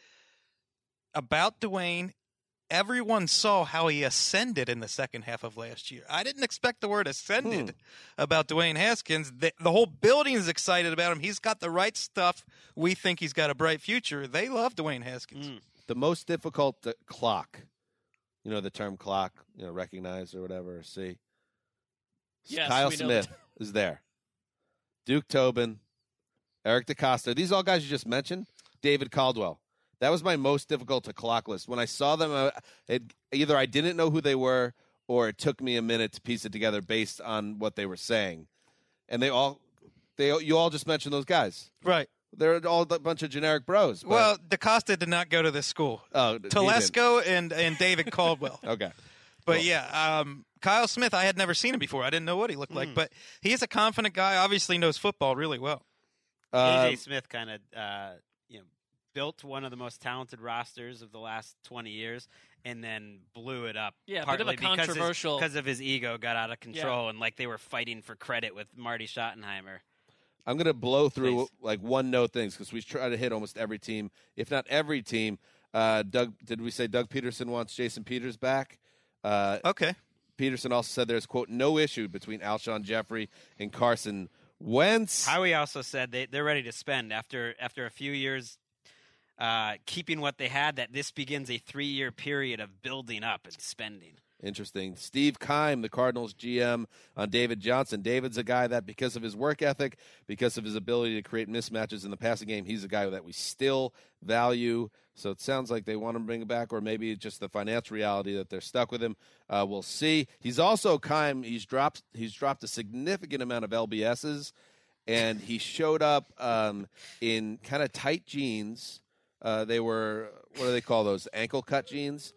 about Dwayne. Everyone saw how he ascended in the second half of last year. I didn't expect the word ascended Hmm. about Dwayne Haskins. The, the whole building is excited about him. He's got the right stuff. We think he's got a bright future. They love Dwayne Haskins. Mm. The most difficult to clock, you know, the term clock, you know, recognize or whatever, see. Yes, Kyle we know Smith is there. Duke Tobin, Eric DeCosta. These all guys you just mentioned. David Caldwell. That was my most difficult to clock list. When I saw them, uh, it, either I didn't know who they were or it took me a minute to piece it together based on what they were saying. And they all, they you all just mentioned those guys. Right. They're all a bunch of generic bros. But, Well, DeCosta did not go to this school. oh, he didn't. Telesco and, and David Caldwell. Okay. But Cool. yeah, um, Kyle Smith, I had never seen him before. I didn't know what he looked like. Mm. But he is a confident guy, obviously knows football really well. Uh, A J Smith kind of uh, you know built one of the most talented rosters of the last twenty years, and then blew it up. Yeah, a bit of partly a because his- controversial- because of his ego got out of control, and like they were fighting for credit with Marty Schottenheimer. I'm going to blow through Please. like one note things because we try to hit almost every team, if not every team. Uh, Doug, did we say Doug Peterson wants Jason Peters back? Uh, Okay. Peterson also said there's, quote, no issue between Alshon Jeffrey and Carson Wentz. Howie also said they they're ready to spend after after a few years uh, keeping what they had. That this begins a three year period of building up and spending. Interesting. Steve Keim, the Cardinals G M, on David Johnson. David's a guy that, because of his work ethic, because of his ability to create mismatches in the passing game, he's a guy that we still value. So it sounds like they want him to bring him back, or maybe it's just the financial reality that they're stuck with him. Uh, we'll see. He's also Keim. He's dropped. He's dropped a significant amount of L B S's, and he showed up um, in kind of tight jeans. Uh, they were, what do they call those? Ankle cut jeans,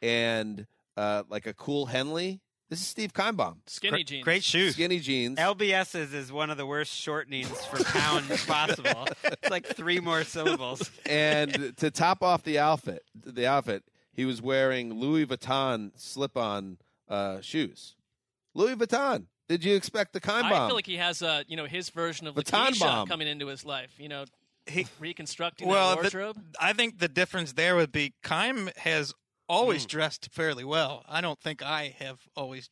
and uh, like a cool Henley. This is Steve Keimbaum. Skinny jeans. Great shoes. Skinny jeans. L B S's is one of the worst shortenings for pounds possible. It's like three more syllables. And to top off the outfit, the outfit, he was wearing Louis Vuitton slip-on uh, shoes. Louis Vuitton. Did you expect the Keimbaum? I feel like he has a, you know, his version of The Ton Lakeisha Bomb. coming into his life. You know, He- reconstructing Well, that the- wardrobe. I think the difference there would be Keim has always Mm. dressed fairly well. I don't think I have always.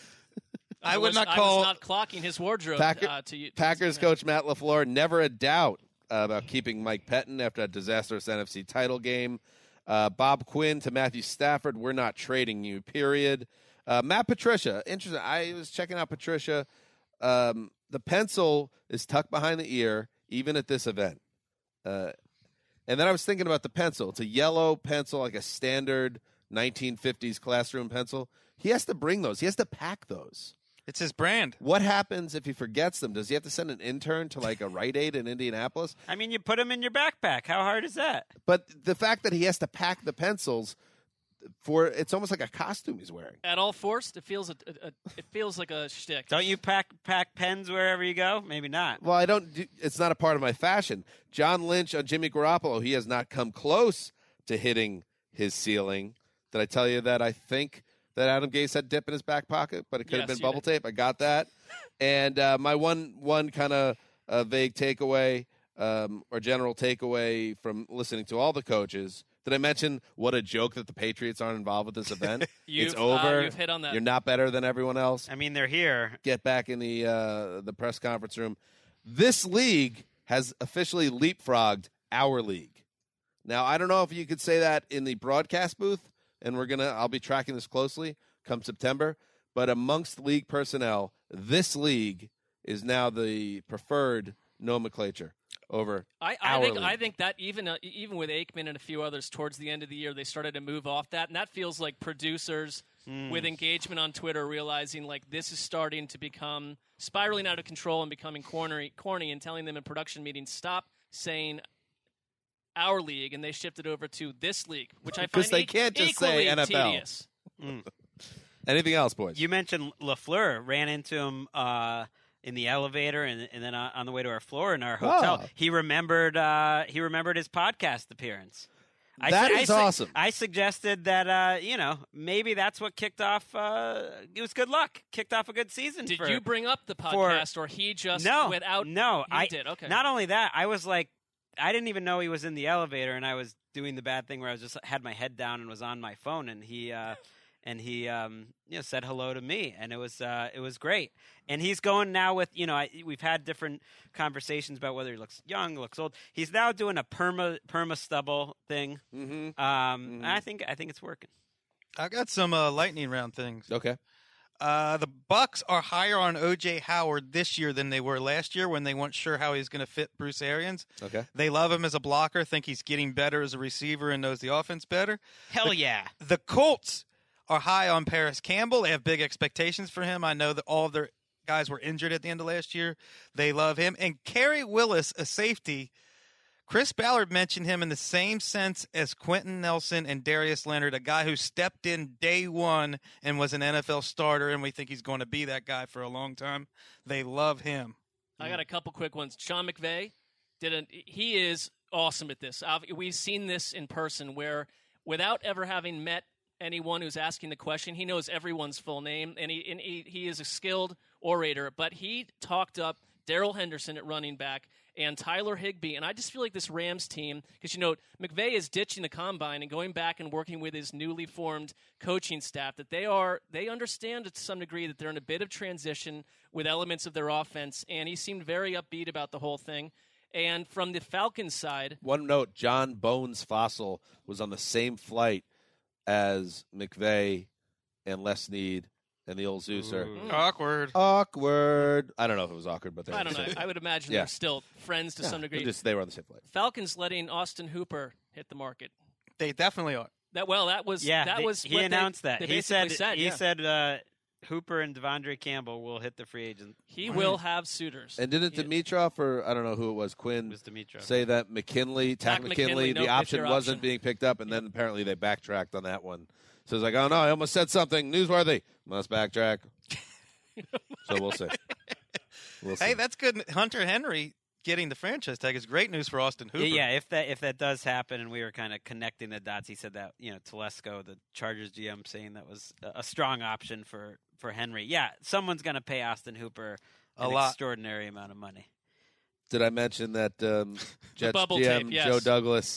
I I would was, not I call. was not clocking his wardrobe Packer- uh, to you. Packers coach Matt LaFleur, never a doubt uh, about keeping Mike Pettin after a disastrous N F C title game. Uh, Bob Quinn to Matthew Stafford, we're not trading you, period. Uh, Matt Patricia, interesting. I was checking out Patricia. Um, the pencil is tucked behind the ear, even at this event. Uh, and then I was thinking about the pencil. It's a yellow pencil, like a standard nineteen fifties classroom pencil. He has to bring those. He has to pack those. It's his brand. What happens if he forgets them? Does he have to send an intern to like a Rite Aid in Indianapolis? I mean, you put them in your backpack. How hard is that? But the fact that he has to pack the pencils for it's almost like a costume he's wearing. At all forced, it feels a, a, a it feels like a shtick. Don't you pack pack pens wherever you go? Maybe not. Well, I don't. Do, it's not a part of my fashion. John Lynch on Jimmy Garoppolo. He has not come close to hitting his ceiling. Did I tell you that I think that Adam Gase had dip in his back pocket, but it could have Yes, been you bubble did. tape? I got that. And uh, my one one kind of uh, vague takeaway um, or general takeaway from listening to all the coaches. Did I mention what a joke that the Patriots aren't involved with this event? You've, It's over. Uh, you've hit on that. You're not better than everyone else. I mean, they're here. Get back in the uh, the press conference room. This league has officially leapfrogged our league. Now, I don't know if you could say that in the broadcast booth, and we're gonna. I'll be tracking this closely come September. But amongst league personnel, this league is now the preferred nomenclature over I, I our think league. I think that even uh, even with Aikman and a few others towards the end of the year, they started to move off that, and that feels like producers Mm. with engagement on Twitter realizing like this is starting to become spiraling out of control and becoming corny, corny, and telling them in production meetings stop saying our league, and they shifted over to this league, which I find Because they e- can't just equally say N F L. tedious. Anything else, boys? You mentioned LaFleur. Ran into him uh, in the elevator, and, and then on on the way to our floor in our hotel. Oh. He remembered. Uh, he remembered his podcast appearance. I That su- I is su- awesome. I suggested that uh, you know maybe that's what kicked off. Uh, it was good luck. Kicked off a good season. Did for, you bring up the for- podcast, or he just no without? no he I did. Okay. Not only that, I was like, I didn't even know he was in the elevator, and I was doing the bad thing where I was just had my head down and was on my phone, and he. Uh, And he, um, you know, said hello to me, and it was uh, it was great. And he's going now with, you know, I, we've had different conversations about whether he looks young, looks old. He's now doing a perma perma stubble thing. Mm-hmm. Um, Mhm. I think I think it's working. I got some uh, lightning round things. Okay. Uh, the Bucks are higher on O J Howard this year than they were last year when they weren't sure how he was going to fit Bruce Arians. Okay. They love him as a blocker, think he's getting better as a receiver and knows the offense better. Hell yeah! The Colts are high on Paris Campbell. They have big expectations for him. I know that all of their guys were injured at the end of last year. They love him. And Kerry Willis, a safety, Chris Ballard mentioned him in the same sense as Quentin Nelson and Darius Leonard, a guy who stepped in day one and was an N F L starter, and we think he's going to be that guy for a long time. They love him. I got a couple quick ones. Sean McVay did an, he is awesome at this. I've- We've seen this in person where without ever having met anyone who's asking the question, he knows everyone's full name, and he and he, he is a skilled orator. But he talked up Darrell Henderson at running back and Tyler Higbee, and I just feel like this Rams team, because you know McVay is ditching the combine and going back and working with his newly formed coaching staff. That they are they understand to some degree that they're in a bit of transition with elements of their offense, and he seemed very upbeat about the whole thing. And from the Falcons side, One note: John Bones Fossil was on the same flight as McVay and Les Snead and the old Zeuser. Ooh. Awkward. Awkward. I don't know if it was awkward, but they were I on don't the know. same- I would imagine Yeah. they're still friends to Yeah, some they're degree. just- they were on the same flight. Falcons letting Austin Hooper hit the market. They definitely are. That well, that was Yeah, that they- was he what they- announced that. they He basically said, said he yeah. said uh, Hooper and Devondre Campbell will hit the free agent. he will have suitors. And didn't He- Dimitrov, or I don't know who it was, It Quinn, was Dimitrov. say that McKinley, Tack Tack McKinley, McKinley, no the option fifth-year wasn't option. being picked up, and then apparently they backtracked on that one. So it's like, oh no, I almost said something newsworthy. Must backtrack. So we'll see. We'll see. Hey, that's good. Hunter Henry getting the franchise tag is great news for Austin Hooper. Yeah, if that if that does happen, and we were kind of connecting the dots, he said that you know Telesco, the Chargers G M, saying that was a a strong option for for Henry. Yeah, someone's going to pay Austin Hooper A an lot. extraordinary amount of money. Did I mention that um, Jets bubble G M tape, yes. Joe Douglas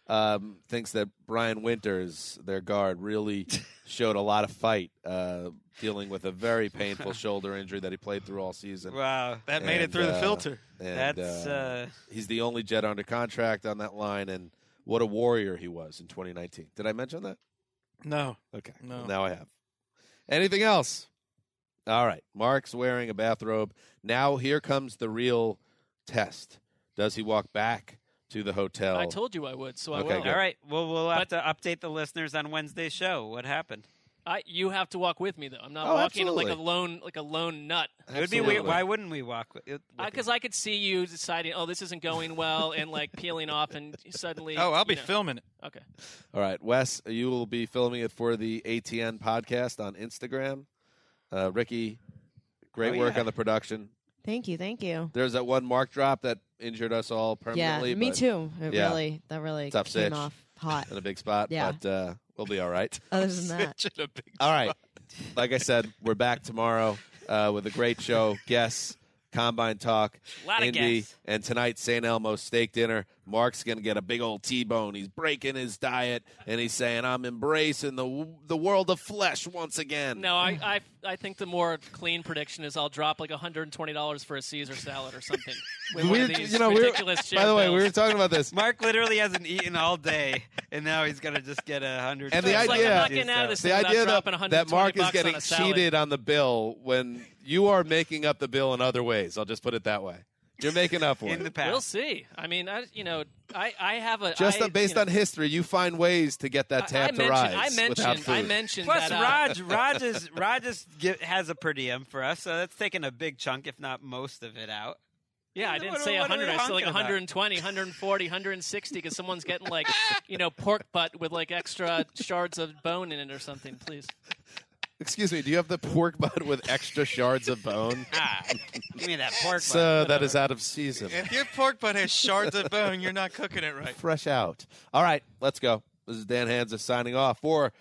um, thinks that Brian Winters, their guard, really showed a lot of fight, uh, dealing with a very painful shoulder injury that he played through all season. Wow. That And, made it through the uh, filter. And, That's, uh, uh, he's the only Jet under contract on that line, and what a warrior he was in twenty nineteen. Did I mention that? No. Okay. No. Well, now I have. Anything else? All right. Mark's wearing a bathrobe. Now here comes the real test. Does he walk back to the hotel? I told you I would, so I Okay, will. good. All right. Well, we'll have But- to update the listeners on Wednesday's show. What happened? I, you have to walk with me though. I'm not Oh, walking like a absolutely. lone like a lone nut. It would be Absolutely. weird. Why wouldn't we walk with, with Because I could see you deciding, oh, this isn't going well, and like peeling off, and suddenly. Oh, I'll be you know. filming it. Okay. All right. Wes, you will be filming it for the A T N podcast on Instagram. Uh, Ricky, great Oh, work yeah. on the production. Thank you, thank you. There's that one Mark drop that injured us all Yeah, permanently. me but- too. It yeah. really, that really Tough came sitch. off hot. In a big spot, Yeah. but uh, we'll be all right. Other than that, Such a big All right. Like I said, we're back tomorrow uh, with a great show. Guests, Combine Talk, Lot of Indy, guests. and tonight, Saint Elmo's steak dinner. Mark's going to get a big old T-bone. He's breaking his diet, and he's saying, I'm embracing the the world of flesh once again. No, I, I I think the more clean prediction is I'll drop like one hundred twenty dollars for a Caesar salad or something. With one We- of these you know, we were- ridiculous by the way, we bills. were talking about this. Mark literally hasn't eaten all day, and now he's gonna just get a hundred. And the It's like, idea- I'm not getting out of this The thing without idea that, dropping one hundred that twenty Mark is bucks getting on a salad. cheated on the bill when you are making up the bill in other ways. I'll just put it that way. You're making up for in it. the past. We'll see. I mean, I you know, I, I have a Just I, uh, based you know, on history, you find ways to get that I- tab I to mentioned, rise I mentioned, without food. I mentioned Plus, that, uh, Raj, Raj is Raj is, gi- has a per diem for us, so that's taking a big chunk, if not most of it, out. Yeah, I What- didn't what- say what are we one hundred. I said like honking about? one hundred twenty, one hundred forty, one hundred sixty because someone's getting like, you know, pork butt with like extra shards of bone in it or something, please. Excuse me, do you have the pork butt with extra shards of bone? Ah, give me that pork. So butt. that is out of season. If your pork butt has shards of bone, you're not cooking it right. Fresh out. All right, let's go. This is Dan Hansa signing off for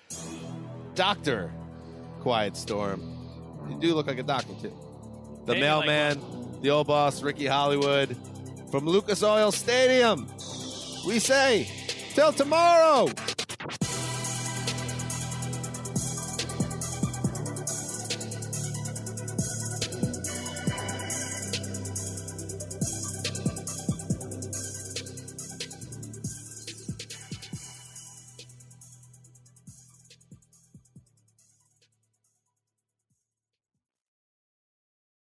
Doctor Quiet Storm. You do look like a doctor, too. The Maybe like mailman, the old boss, Ricky Hollywood, from Lucas Oil Stadium. We say, till tomorrow.